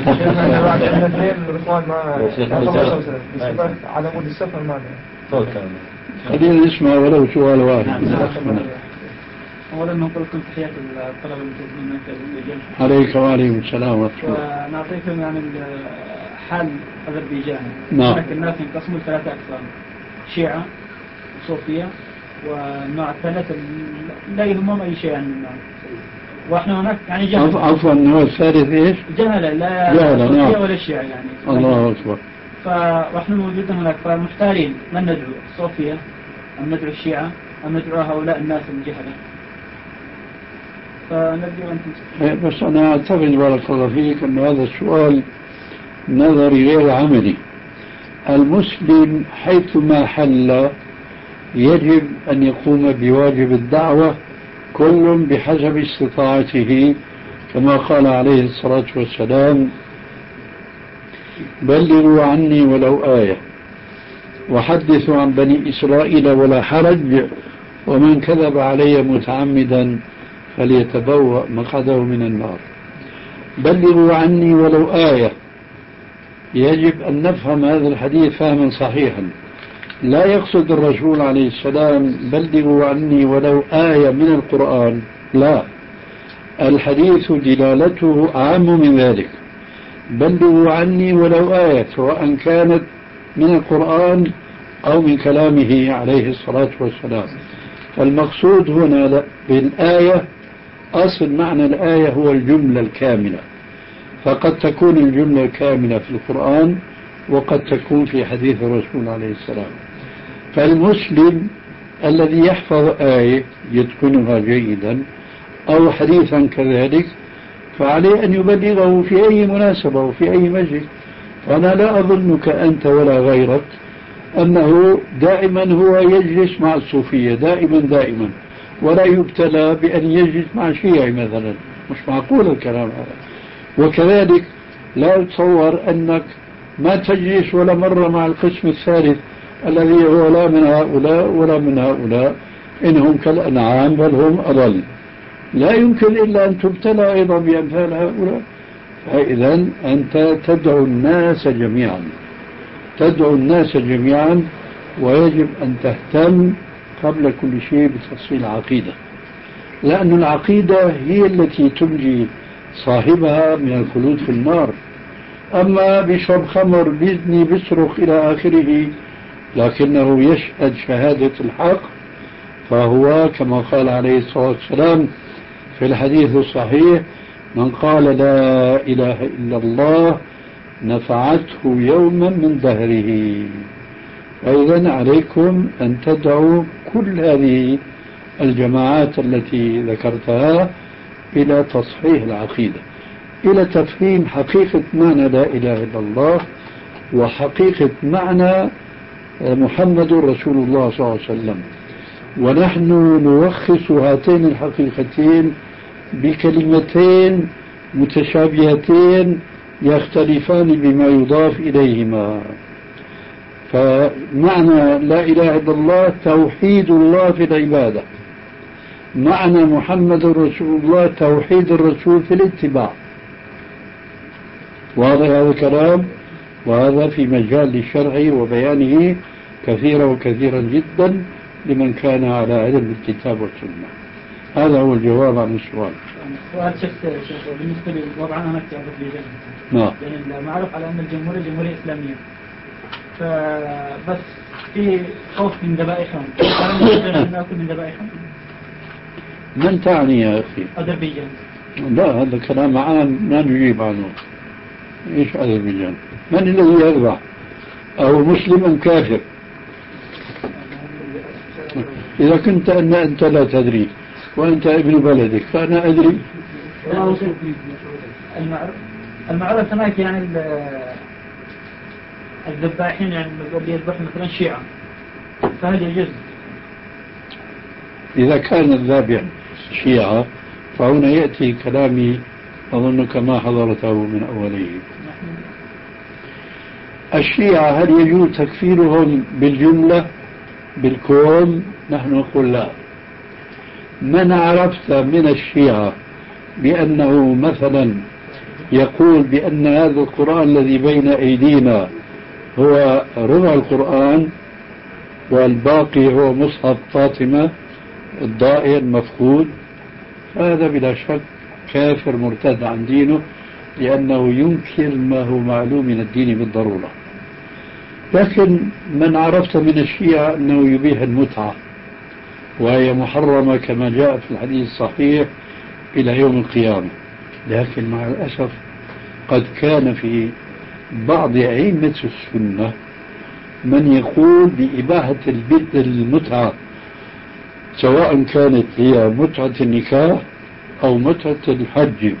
على مود السفر معنا. خلينا نسمع ولو سؤال واحد. أولا نقول لكم تحيات الطلبة الموجودين من أذربيجان. عليك وعليكم السلام ورحمة الله. ونعطيكم عن حال أذربيجان. نعم. هناك الناس ينقسموا لثلاثة أقسام: شيعة وصوفية، والنوع الثالث لا يهمهم أي شيء عن النوع. وإحنا هناك يعني جهل. عفوا النوع الثالث إيش؟ جهلة لا جهلة نعم. ولا الشيعة يعني. الله أكبر. فإحنا موجودين هناك فمحتارين من ندعو، الصوفية أم ندعو الشيعة أم ندعو هؤلاء الناس الجهلة. فنرجو بس أنا أعتقد بارك الله فيك أن هذا السؤال نظري غير عملي. المسلم حيثما حل يجب أن يقوم بواجب الدعوة كل بحسب استطاعته، كما قال عليه الصلاة والسلام: بلغوا عني ولو آية وحدثوا عن بني إسرائيل ولا حرج، ومن كذب علي متعمدا فليتبوأ مقعده من النار. بلغوا عني ولو آية، يجب أن نفهم هذا الحديث فهما صحيحا. لا يقصد الرسول عليه السلام بلغوا عني ولو آية من القرآن، لا، الحديث دلالته أعم من ذلك. بلغوا عني ولو آية، سواء كانت من القرآن أو من كلامه عليه الصلاة والسلام. فالمقصود هنا بالآية، أصل معنى الآية هو الجملة الكاملة، فقد تكون الجملة الكاملة في القرآن وقد تكون في حديث الرسول عليه السلام. فالمسلم الذي يحفظ آية يتقنها جيدا أو حديثا كذلك فعليه أن يبلغه في أي مناسبة وفي أي مجلس. فأنا لا أظنك أنت ولا غيرك أنه دائما هو يجلس مع الصوفية دائما دائما، ولا يبتلى بأن يجلس مع شيعي مثلا، مش معقول الكلام هذا. وكذلك لا يتصور أنك ما تجلس ولا مرة مع القسم الثالث الذي هو لا من هؤلاء ولا من هؤلاء، إنهم كالأنعام بل هم أضل. لا يمكن إلا أن تبتلى أيضا بأمثال هؤلاء. فإذا أنت تدعو الناس جميعا، تدعو الناس جميعا، ويجب أن تهتم قبل كل شيء بتفصيل العقيدة، لأن العقيدة هي التي تنجي صاحبها من الخلود في النار. أما بيشرب خمر بيزني بيصرخ إلى آخره لكنه يشهد شهادة الحق، فهو كما قال عليه الصلاة والسلام في الحديث الصحيح: من قال لا إله إلا الله نفعته يوما من دهره. فإذا عليكم أن تدعوا كل هذه الجماعات التي ذكرتها إلى تصحيح العقيدة، إلى تفهيم حقيقة معنى لا إله إلا الله وحقيقة معنى محمد رسول الله صلى الله عليه وسلم. ونحن نلخص هاتين الحقيقتين بكلمتين متشابهتين يختلفان بما يضاف إليهما. فمعنى لا إله إلا الله توحيد الله في العبادة، معنى محمد رسول الله توحيد الرسول في الاتباع. واضح هذا الكلام؟ وهذا في مجال الشرع وبيانه كثيرا وكثيرا جدا لمن كان على علم بالكتاب والسنة. هذا هو الجواب عن السؤال. سؤال شخص بالنسبة لوضعنا هناك في أذربيجان. نعم. يعني المعروف على أن الجمهورية جمهورية إسلامية. فبس في خوف من ذبائحهم. هل نقدر نأكل من ذبائحهم؟ من تعني يا أخي؟ أذربيجان. لا، هذا كلام عام ما نجيب عنه. إيش أذربيجان؟ من الذي يذبح؟ أو مسلم أم كافر؟ إذا كنت أن أنت لا تدري وأنت ابن بلدك فأنا أدري. المعروف المعروف هناك يعني الذباحين يعني اللي يذبحوا مثلا شيعة، فهل يجوز؟ إذا كان الذابح شيعة فهنا يأتي كلامي أظنك ما حضرته من أوله. الشيعة هل يجوز تكفيرهم بالجملة بالكون؟ نحن نقول لا. من عرفت من الشيعة بأنه مثلا يقول بأن هذا القرآن الذي بين أيدينا هو ربع القرآن والباقي هو مصحف فاطمة الضائع مفقود، هذا بلا شك كافر مرتد عن دينه، لأنه ينكر ما هو معلوم من الدين بالضرورة. لكن من عرفت من الشيعة أنه يبيح المتعة وهي محرمة كما جاء في الحديث الصحيح إلى يوم القيامة، لكن مع الأسف قد كان في بعض أئمة السنة من يقول بإباحة البدء المتعة، سواء كانت هي متعة النكاح أو متعة الحج،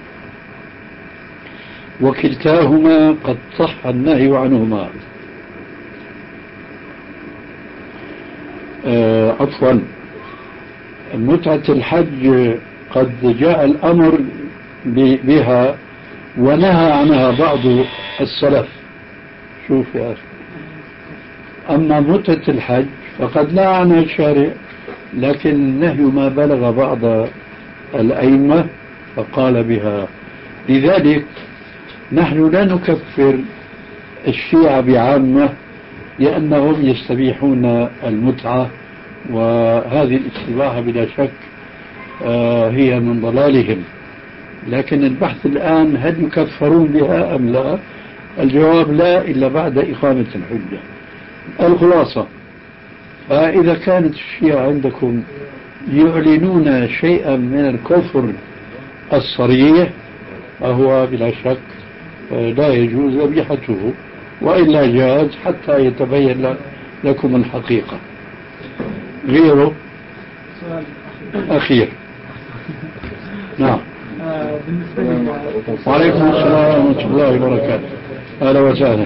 وكلتاهما قد صح النهي عنهما. آه عفوا، متعة الحج قد جاء الأمر بها ونهى عنها بعض السلف. شوف يا أخي، أما متعة الحج فقد نهى عنها الشارع، لكن النهي ما بلغ بعض الأئمة فقال بها. لذلك نحن لا نكفر الشيعة بعامة لأنهم يستبيحون المتعة، وهذه الاستباحة بلا شك هي من ضلالهم. لكن البحث الآن هل يكفرون بها أم لا؟ الجواب لا، إلا بعد إقامة الحجة. الخلاصة، فإذا كانت الشيعة عندكم يعلنون شيئا من الكفر الصريح فهو بلا شك لا يجوز ذبيحته، وإلا جاز حتى يتبين لكم الحقيقة. غيره أخير. نعم. وعليكم السلام ورحمة الله وبركاته. أهلا وسهلا.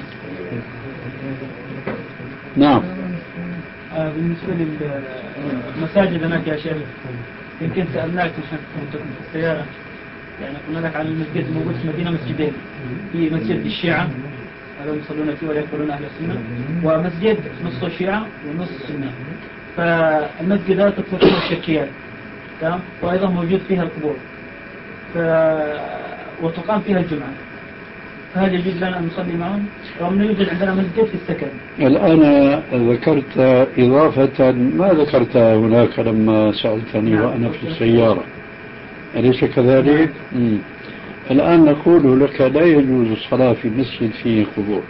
نعم. بالنسبة للمساجد هناك يا شيخ، يمكن سألناك مشان كنت في السيارة، يعني قلنا لك عن المسجد موجود في مدينة مسجدين، في مسجد الشيعة هذا يصلون فيه ولا يقولون أهل السنة، ومسجد نص الشيعة ونص السنة. فالمسجد هذا تكثر فيه الشركيات، تمام، وأيضا موجود فيها القبور، ف... وتقام فيها الجمعة. فهل يجوز لنا أن نصلي معهم؟ رغم أنه يوجد عندنا مسجد في السكن. الآن ذكرت إضافة ما ذكرتها هناك لما سألتني نعم. وأنا في السيارة، أليس كذلك؟ مم. الآن نقول لك لا يجوز الصلاة في مسجد فيه قبور،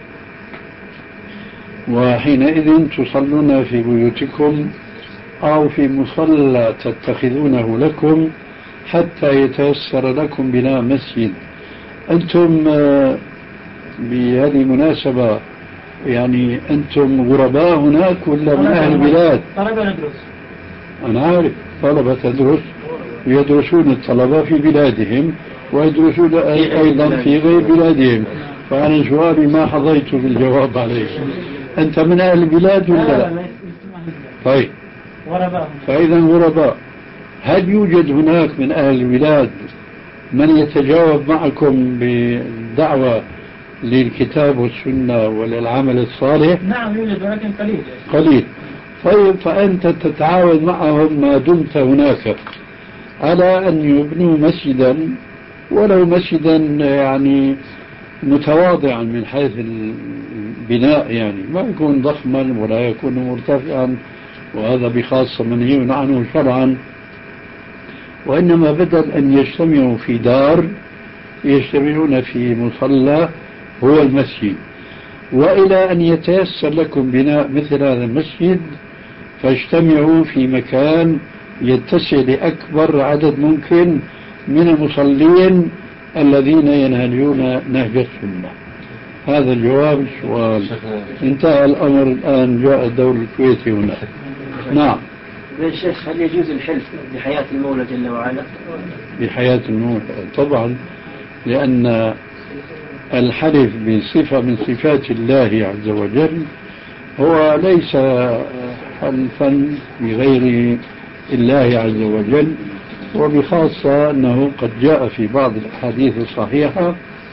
وحينئذ تصلون في بيوتكم أو في مصلى تتخذونه لكم حتى يتيسر لكم بناء مسجد. أنتم بهذه المناسبة يعني أنتم غرباء هناك ولا من أهل البلاد؟ طلبة ندرس. أنا عارف طلبة تدرس، يدرسون الطلبة في بلادهم ويدرسون أيضا في غير بلادهم، فأنا سؤالي ما حظيت بالجواب عليه. أنت من أهل البلاد ولا لا؟ طيب. غرباء. فإذا غرباء. هل يوجد هناك من أهل البلاد من يتجاوب معكم بالدعوة للكتاب والسنة وللعمل الصالح؟ نعم يوجد ولكن قليل. قليل. طيب فأنت تتعاون معهم ما دمت هناك على أن يبنوا مسجدا، ولو مسجدا يعني متواضعا من حيث البناء، يعني ما يكون ضخما ولا يكون مرتفعا، وهذا بخاصة منهي عنه شرعا، وإنما بدل أن يجتمعوا في دار يجتمعون في مصلى هو المسجد. وإلى أن يتيسر لكم بناء مثل هذا المسجد فاجتمعوا في مكان يتسع لأكبر عدد ممكن من المصلين الذين ينهجون نهج السنة. هذا الجواب السؤال. انتهى الأمر الآن، جاء الدور الكويتي هنا. نعم. يا شيخ هل يجوز الحلف بحياة المولى جل وعلا؟ بحياة المولى طبعا، لأن الحلف بصفة من صفات الله عز وجل هو ليس حلفا بغير الله عز وجل، وبخاصة أنه قد جاء في بعض الأحاديث الصحيحة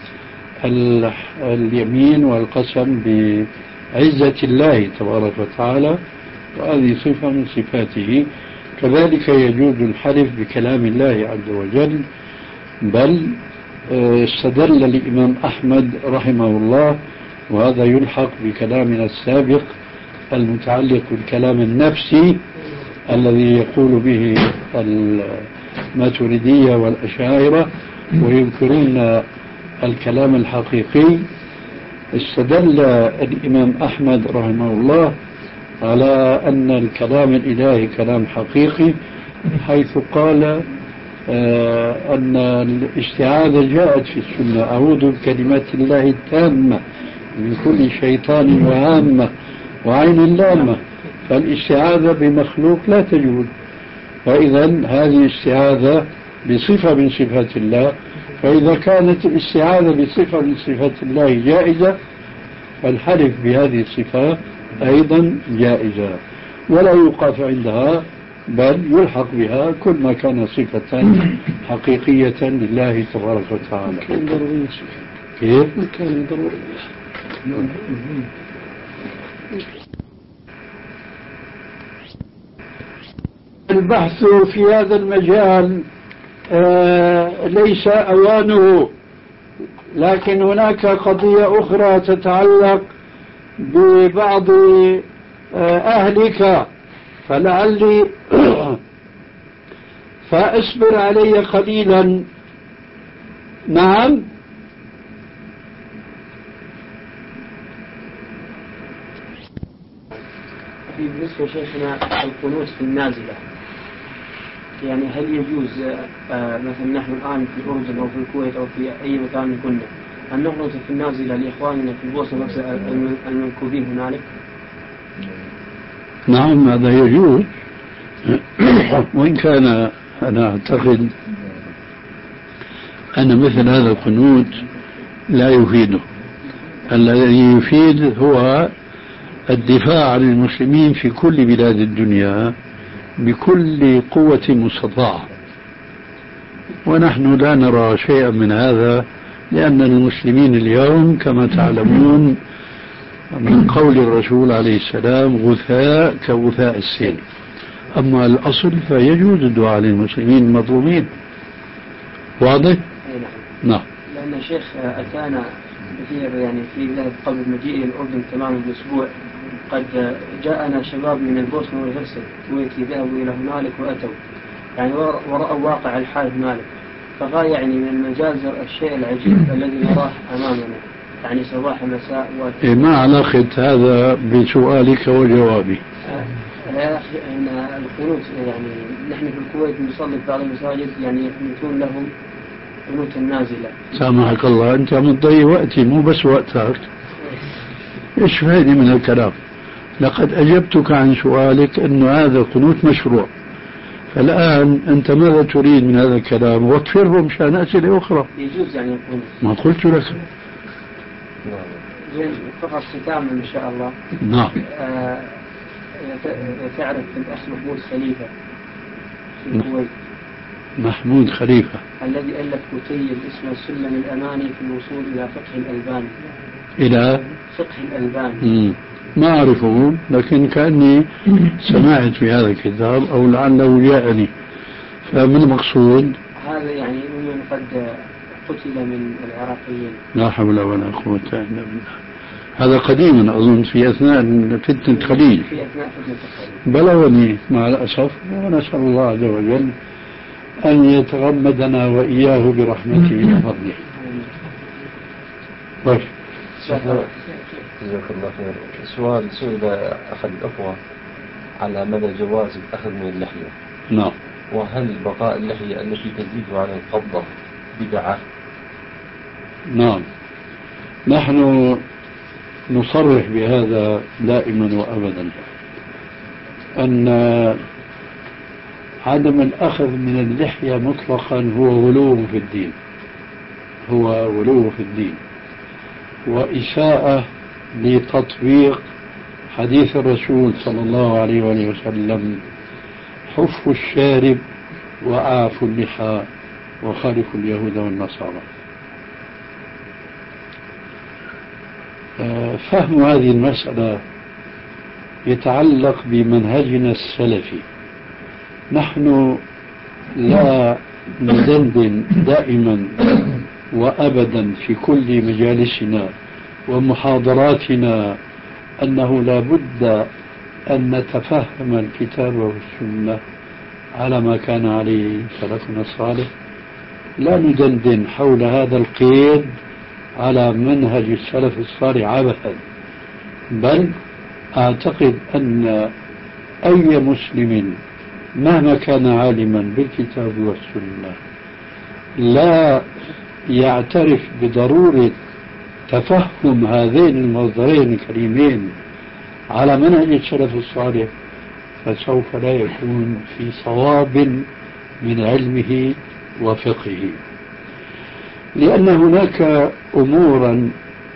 اليمين والقسم بعزة الله تبارك وتعالى، وهذه صفة من صفاته. كذلك يجوز الحلف بكلام الله عز وجل، بل استدل الإمام أحمد رحمه الله، وهذا يلحق بكلامنا السابق المتعلق بالكلام النفسي الذي يقول به الماتريدية والأشاعرة وينكرون الكلام الحقيقي. استدل الإمام أحمد رحمه الله على أن الكلام الإلهي كلام حقيقي، حيث قال آه أن الاستعاذة جاءت في السنة: أعوذ بكلمات الله التامة من كل شيطان وهامة وعين لامة. فالاستعاذة بمخلوق لا تجوز، فإذا هذه الاستعاذة بصفة من صفات الله، فإذا كانت الاستعاذة بصفة من صفات الله جائزة فالحلف بهذه الصفة أيضا جائزة، ولا يوقف عندها بل يلحق بها كل ما كان صفة حقيقية لله تبارك وتعالى. كان ضروري كيف؟ كان ضروري. البحث في هذا المجال آه ليس أوانه، لكن هناك قضية أخرى تتعلق ببعض آه أهلك، فلعلي فأصبر علي قليلا. نعم. بالنسبة شيخنا القنوت في النازلة، يعني هل يجوز آه مثلا نحن الآن في الأردن أو في الكويت أو في أي مكان كنا أن نقنط في النازلة لإخواننا في البوسنة نفس المنكوبين هنالك؟ نعم هذا يجوز، وإن كان أنا أعتقد أن مثل هذا القنوت لا يفيده. الذي يفيد هو الدفاع عن المسلمين في كل بلاد الدنيا بكل قوة مستطاعة، ونحن لا نرى شيئا من هذا، لأن المسلمين اليوم كما تعلمون من قول الرسول عليه السلام غثاء كغثاء السيل. أما الأصل فيجوز الدعاء للمسلمين المظلومين. واضح؟ نعم. لأن الشيخ أتانا كثير يعني في قبل مجيئي الأردن تماما بأسبوع قد جاءنا شباب من البوسنة والهرسك الكويتي ذهبوا إلى هنالك وأتوا يعني ورأوا واقع الحال هنالك، فقال يعني من المجازر الشيء العجيب الذي نراه أمامنا يعني صباح مساء إيه ما علاقة هذا بسؤالك وجوابي؟ يا أخي هنا القنوت يعني نحن في الكويت نصلي في بعض المساجد يعني يكون لهم قنوت النازلة. سامحك الله، أنت عم تضيع وقتي مو بس وقتك. إيش فايدة من الكلام؟ لقد أجبتك عن سؤالك أنه هذا القنوت مشروع، فالآن أنت ماذا تريد من هذا الكلام؟ واكفره مشان أسئلة أخرى. يجوز يعني القنوت. ما قلت لك. زين فقط ختاما إن شاء الله. نعم. آه تعرف الأخ محمود خليفة في الكويت؟ محمود خليفة الذي ألف كتيب اسمه سلم الأماني في الوصول إلى فقه الألباني. إلى فقه الألباني. مم. ما أعرفه، لكن كأني سمعت في هذا الكتاب أو لعله جاءني. فمن المقصود هذا يعني ممن قد قتل من العراقيين. لا حول ولا قوة إلا بالله. هذا قديما أظن في أثناء فتنة خليج. في أثناء فتنة خليج. بلغني مع الأسف، ونسأل الله عز وجل أن يتغمدنا وإياه برحمته وفضله. طيب. جزاك الله خير. سؤال سئل أحد الأخوة على مدى جواز الأخذ من اللحية. نعم. وهل بقاء اللحية التي تزيد على القبضة بدعة؟ نعم، نحن نصرح بهذا دائما وأبدا، أن عدم الأخذ من اللحية مطلقا هو غلو في الدين، هو غلو في الدين وإساءة لتطبيق حديث الرسول صلى الله عليه وآله وسلم: حفوا الشارب وأعفوا اللحى وخالفوا اليهود والنصارى. فهم هذه المسألة يتعلق بمنهجنا السلفي. نحن لا ندندن دائما وأبدا في كل مجالسنا ومحاضراتنا أنه لا بد أن نتفهم الكتاب والسنة على ما كان عليه سلفنا الصالح. لا ندندن حول هذا القيد على منهج السلف الصالح عبثا، بل أعتقد أن أي مسلم مهما كان عالما بالكتاب والسنة لا يعترف بضرورة تفهم هذين المصدرين الكريمين على منهج السلف الصالح فسوف لا يكون في صواب من علمه وفقهه، لأن هناك أمورا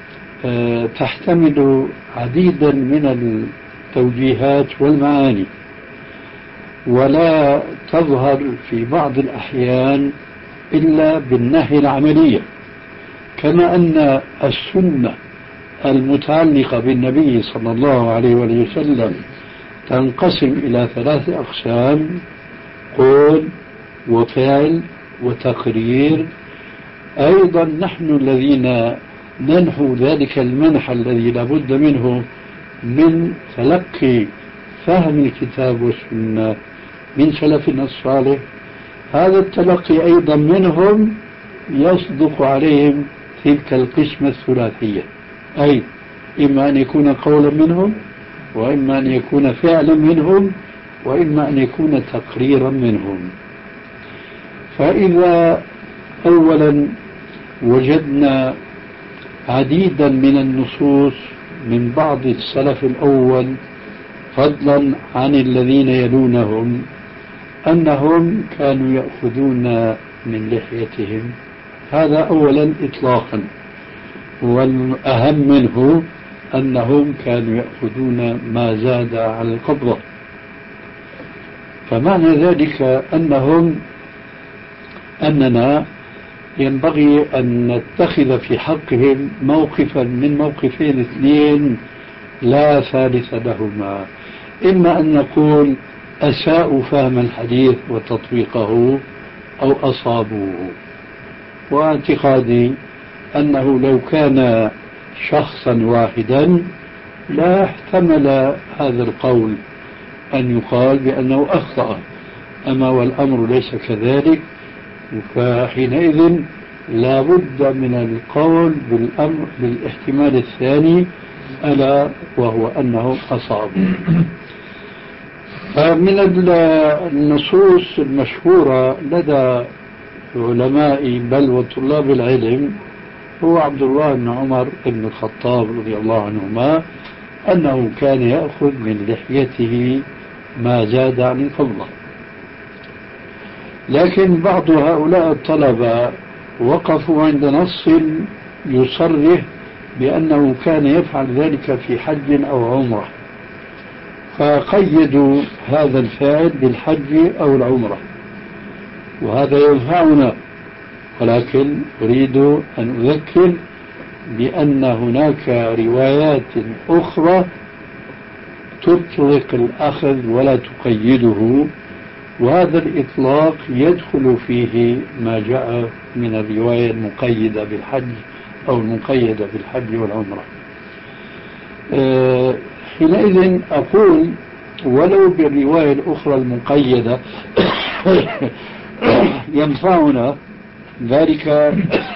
تحتمل عديدا من التوجيهات والمعاني ولا تظهر في بعض الأحيان إلا بالناحية العملية، كما أن السنة المتعلقة بالنبي صلى الله عليه وسلم تنقسم إلى ثلاث أقسام: قول وفعل وتقرير. أيضا نحن الذين ننحو ذلك المنح الذي لابد منه من تلقي فهم الكتاب والسنة من سلفنا الصالح، هذا التلقي أيضا منهم يصدق عليهم تلك القسمة الثلاثية، أي إما أن يكون قولا منهم، وإما أن يكون فعلا منهم، وإما أن يكون تقريرا منهم. فإذا أولا وجدنا عديدا من النصوص من بعض السلف الأول فضلا عن الذين يلونهم أنهم كانوا يأخذون من لحيتهم، هذا أولا إطلاقا، والأهم منه أنهم كانوا يأخذون ما زاد على القبضة. فمعنى ذلك أنهم أننا ينبغي أن نتخذ في حقهم موقفا من موقفين اثنين لا ثالث لهما: إما أن نقول أساءوا فهم الحديث وتطبيقه أو أصابوه. واعتقادي أنه لو كان شخصا واحدا لا احتمل هذا القول أن يقال بأنه أخطأ، أما والأمر ليس كذلك، فحينئذ لا بد من القول بالأمر بالاحتمال الثاني ألا وهو أنهم أصابوا. فمن النصوص المشهورة لدى علماء بل وطلاب العلم هو عبد الله بن عمر بن الخطاب رضي الله عنهما أنه كان يأخذ من لحيته ما زاد عن القبضة. لكن بعض هؤلاء الطلبة وقفوا عند نص يصرح بأنه كان يفعل ذلك في حج أو عمرة، فقيدوا هذا الفعل بالحج أو العمرة، وهذا ينفعنا، ولكن أريد أن أذكر بأن هناك روايات أخرى تطلق الأخذ ولا تقيده، وهذا الإطلاق يدخل فيه ما جاء من الرواية المقيدة بالحج أو المقيدة بالحج والعمرة. أه حينئذ أقول ولو بالرواية الأخرى المقيدة ينفعنا ذلك،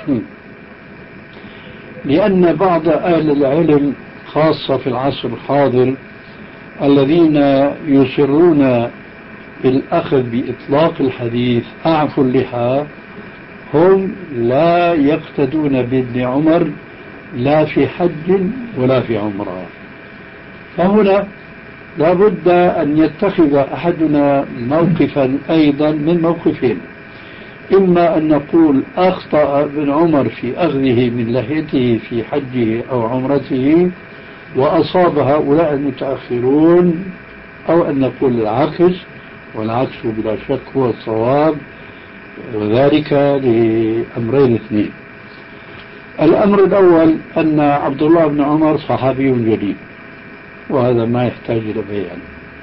لأن بعض أهل العلم خاصة في العصر الحاضر الذين يصرون بالأخذ بإطلاق الحديث أعفوا اللحى هم لا يقتدون بابن عمر لا في حج ولا في عمره. فهنا لا بد أن يتخذ أحدنا موقفا أيضا من موقفين، إما أن نقول أخطأ ابن عمر في أخذه من لحيته في حجه أو عمرته وأصاب هؤلاء المتأخرون، أو أن نقول العكس، والعكس بلا شك هو الصواب، وذلك لأمرين اثنين. الأمر الأول أن عبد الله بن عمر صحابي جليل، وهذا ما يحتاج إلى بيان.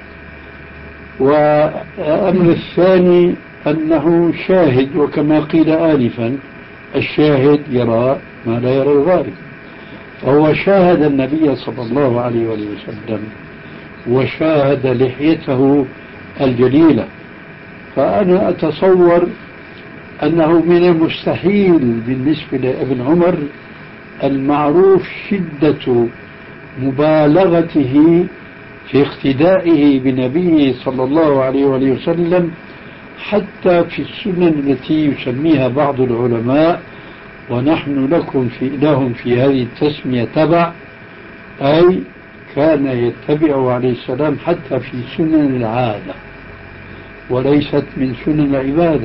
والأمر الثاني أنه شاهد، وكما قيل آنفا الشاهد يرى ما لا يرى الغائب، فهو شاهد النبي صلى الله عليه وسلم وشاهد لحيته الجليلة. فأنا أتصور أنه من المستحيل بالنسبة لابن عمر المعروف شدة مبالغته في اقتدائه بنبيه صلى الله عليه وسلم، حتى في السنن التي يسميها بعض العلماء ونحن لكم في لهم في هذه التسمية تبع، أي كان يتبعه عليه السلام حتى في سنن العادة وليست من سنن العبادة.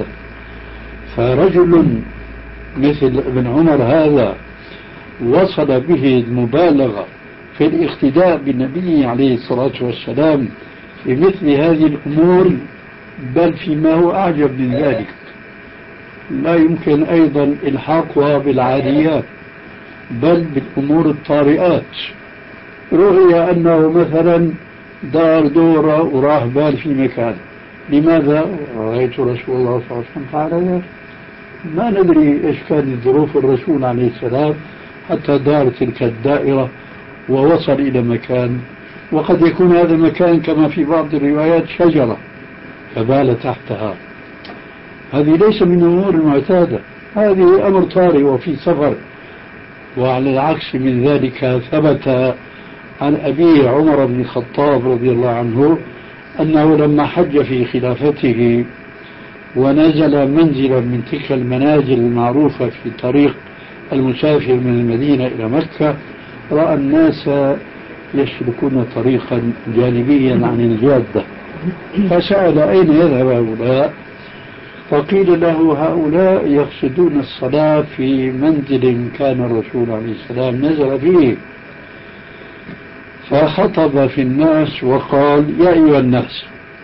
فرجل مثل ابن عمر هذا وصل به المبالغة في الاقتداء بالنبي عليه الصلاة والسلام في مثل هذه الأمور، بل فيما هو أعجب من ذلك لا يمكن أيضا إلحاقها بالعاديات بل بالأمور الطارئات. رؤي أنه مثلا دار دورة وراح بال في مكان، لماذا؟ رأيت رسول الله صلى الله عليه وسلم فعل ذلك. ما ندري إيش كانت ظروف الرسول عليه السلام حتى دار تلك الدائرة ووصل إلى مكان، وقد يكون هذا المكان كما في بعض الروايات شجرة فبال تحتها. هذه ليس من الأمور المعتادة، هذه أمر طارئ وفي سفر. وعلى العكس من ذلك ثبت عن أبي عمر بن الخطاب رضي الله عنه أنه لما حج في خلافته ونزل منزلا من تلك المنازل المعروفة في طريق المسافر من المدينة إلى مكة، رأى الناس يسلكون طريقا جانبيا عن الجادة، فسأل أين يذهب هؤلاء؟ فقيل له هؤلاء يقصدون الصلاة في منزل كان الرسول عليه السلام نزل فيه. فخطب في الناس وقال يا أيها الناس،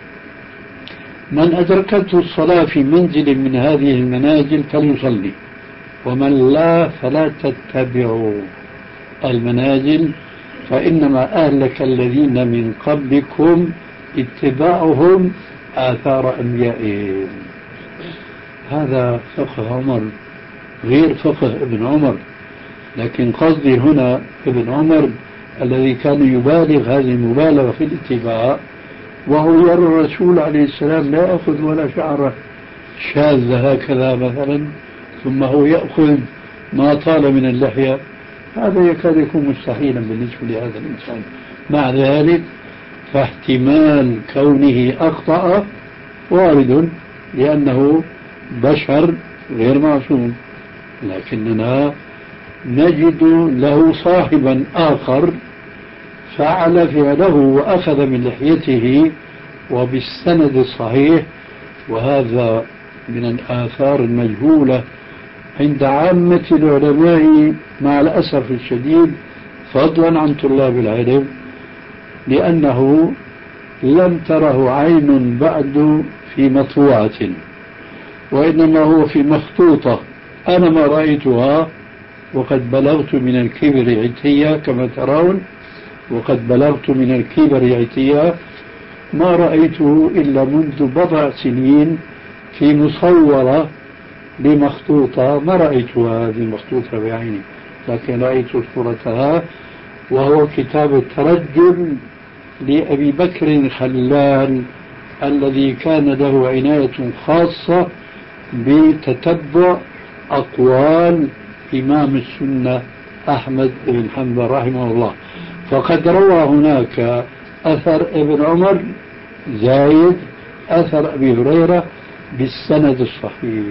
من أدركته الصلاة في منزل من هذه المنازل فليصلي، ومن لا فلا تتبعوا المنازل، فإنما أهلك الذين من قبلكم اتباعهم آثار أنبيائهم. هذا فقه عمر غير فقه ابن عمر، لكن قصدي هنا ابن عمر الذي كان يبالغ هذه المبالغة في الاتباع، وهو يرى الرسول عليه السلام لا يأخذ ولا شعرة شاذة هكذا مثلا، ثم هو يأخذ ما طال من اللحية. هذا يكاد يكون مستحيلا بالنسبة لهذا الإنسان. مع ذلك فاحتمال كونه أخطأ وارد، لأنه بشر غير معصوم، لكننا نجد له صاحبا آخر فعل فعله وأخذ من لحيته وبالسند الصحيح، وهذا من الآثار المجهولة عند عامة العلماء مع الأسف الشديد، فضلا عن طلاب العلم، لأنه لم تره عين بعد في مطبوعة، وإنما هو في مخطوطة أنا ما رأيتها، وقد بلغت من الكبر عتيا كما ترون، وقد بلغت من الكبر عتيا، ما رأيته إلا منذ بضع سنين في مصورة بمخطوطة، ما رأيتها هذه المخطوطة بعيني، لكن رأيت صورتها، وهو كتاب الترجل لأبي بكر الخلال الذي كان له عناية خاصة بتتبع أقوال إمام السنة أحمد بن حنبل رحمه الله. فقد روى هناك أثر ابن عمر زايد أثر أبي هريرة بالسند الصحيح.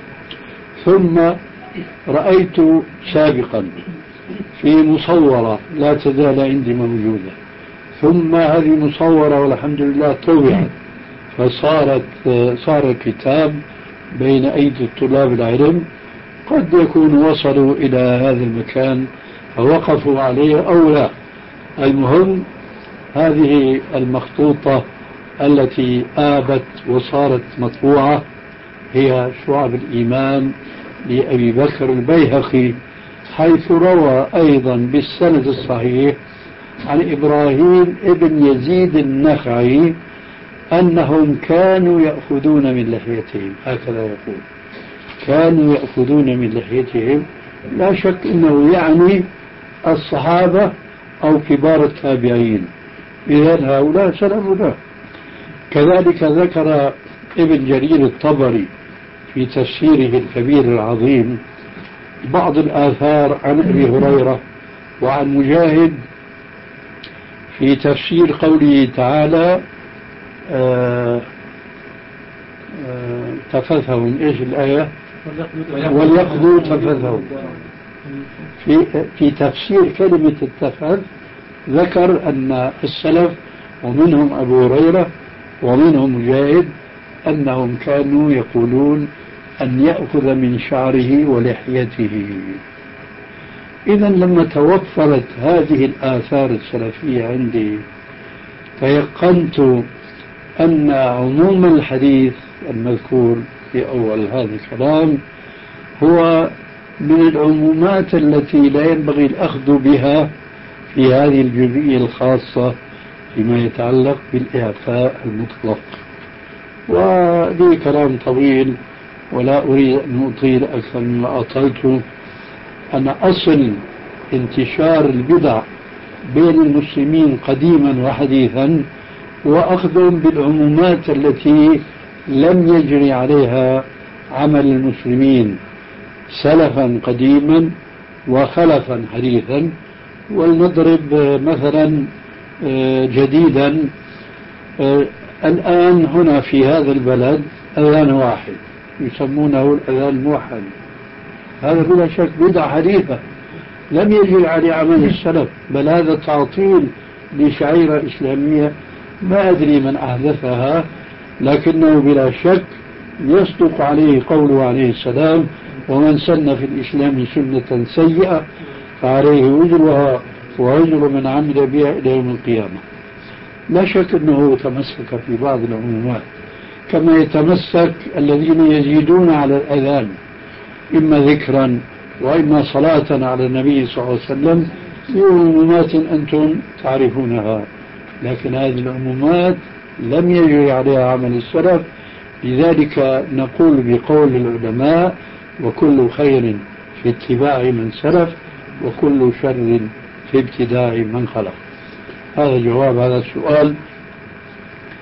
ثم رأيت سابقا في مصورة لا تزال عندي موجودة، ثم هذه مصورة والحمد لله طوعت فصارت صار الكتاب بين أيدي الطلاب العلم، قد يكون وصلوا إلى هذا المكان فوقفوا عليه أو لا. المهم هذه المخطوطة التي آبت وصارت مطبوعة هي شعب الإيمان لأبي بكر البيهقي، حيث روى أيضا بالسند الصحيح عن إبراهيم ابن يزيد النخعي أنهم كانوا يأخذون من لحيتهم، هكذا يقول، كانوا يأخذون من لحيتهم، لا شك أنه يعني الصحابة أو كبار التابعين، إذن هؤلاء سلفنا. كذلك ذكر ابن جرير الطبري في تفسيره الكبير العظيم بعض الآثار عن أبي هريرة وعن مجاهد في تفسير قوله تعالى آآ آآ تفثهم، إيش الآية؟ وليقضوا تفثهم. في, في تفسير كلمة التفث ذكر أن السلف ومنهم أبو هريرة ومنهم مجاهد أنهم كانوا يقولون أن يأخذ من شعره ولحيته. إذا لما توفرت هذه الآثار السلفية عندي تيقنت أن عموم الحديث المذكور في أول هذا الكلام هو من العمومات التي لا ينبغي الأخذ بها في هذه الجزئية الخاصة فيما يتعلق بالإعفاء المطلق. ولي كلام طويل ولا أريد أن أطيل أكثر مما أطلت. أن أصل انتشار البدع بين المسلمين قديما وحديثا وأخذهم بالعمومات التي لم يجري عليها عمل المسلمين سلفا قديما وخلفا حديثا. ولنضرب مثلا جديدا، الآن هنا في هذا البلد أذان واحد يسمونه الأذان الموحد، هذا بلا شك بدعة حديثة لم يجري عليه عمل السلف، بل هذا تعطيل لشعيرة إسلامية ما أدري من أحدثها، لكنه بلا شك يصدق عليه قوله عليه السلام: ومن سن في الإسلام سنة سيئة فعليه وزرها ووزر من عمل بها إلى يوم القيامة. لا شك أنه تمسك في بعض العمومات كما يتمسك الذين يزيدون على الأذان إما ذكرا وإما صلاة على النبي صلى الله عليه وسلم في عمومات أنتم تعرفونها، لكن هذه العمومات لم يجري عليها عمل السلف. لذلك نقول بقول العلماء: وكل خير في اتباع من سلف وكل شر في ابتداع من خلف. هذا جواب هذا السؤال.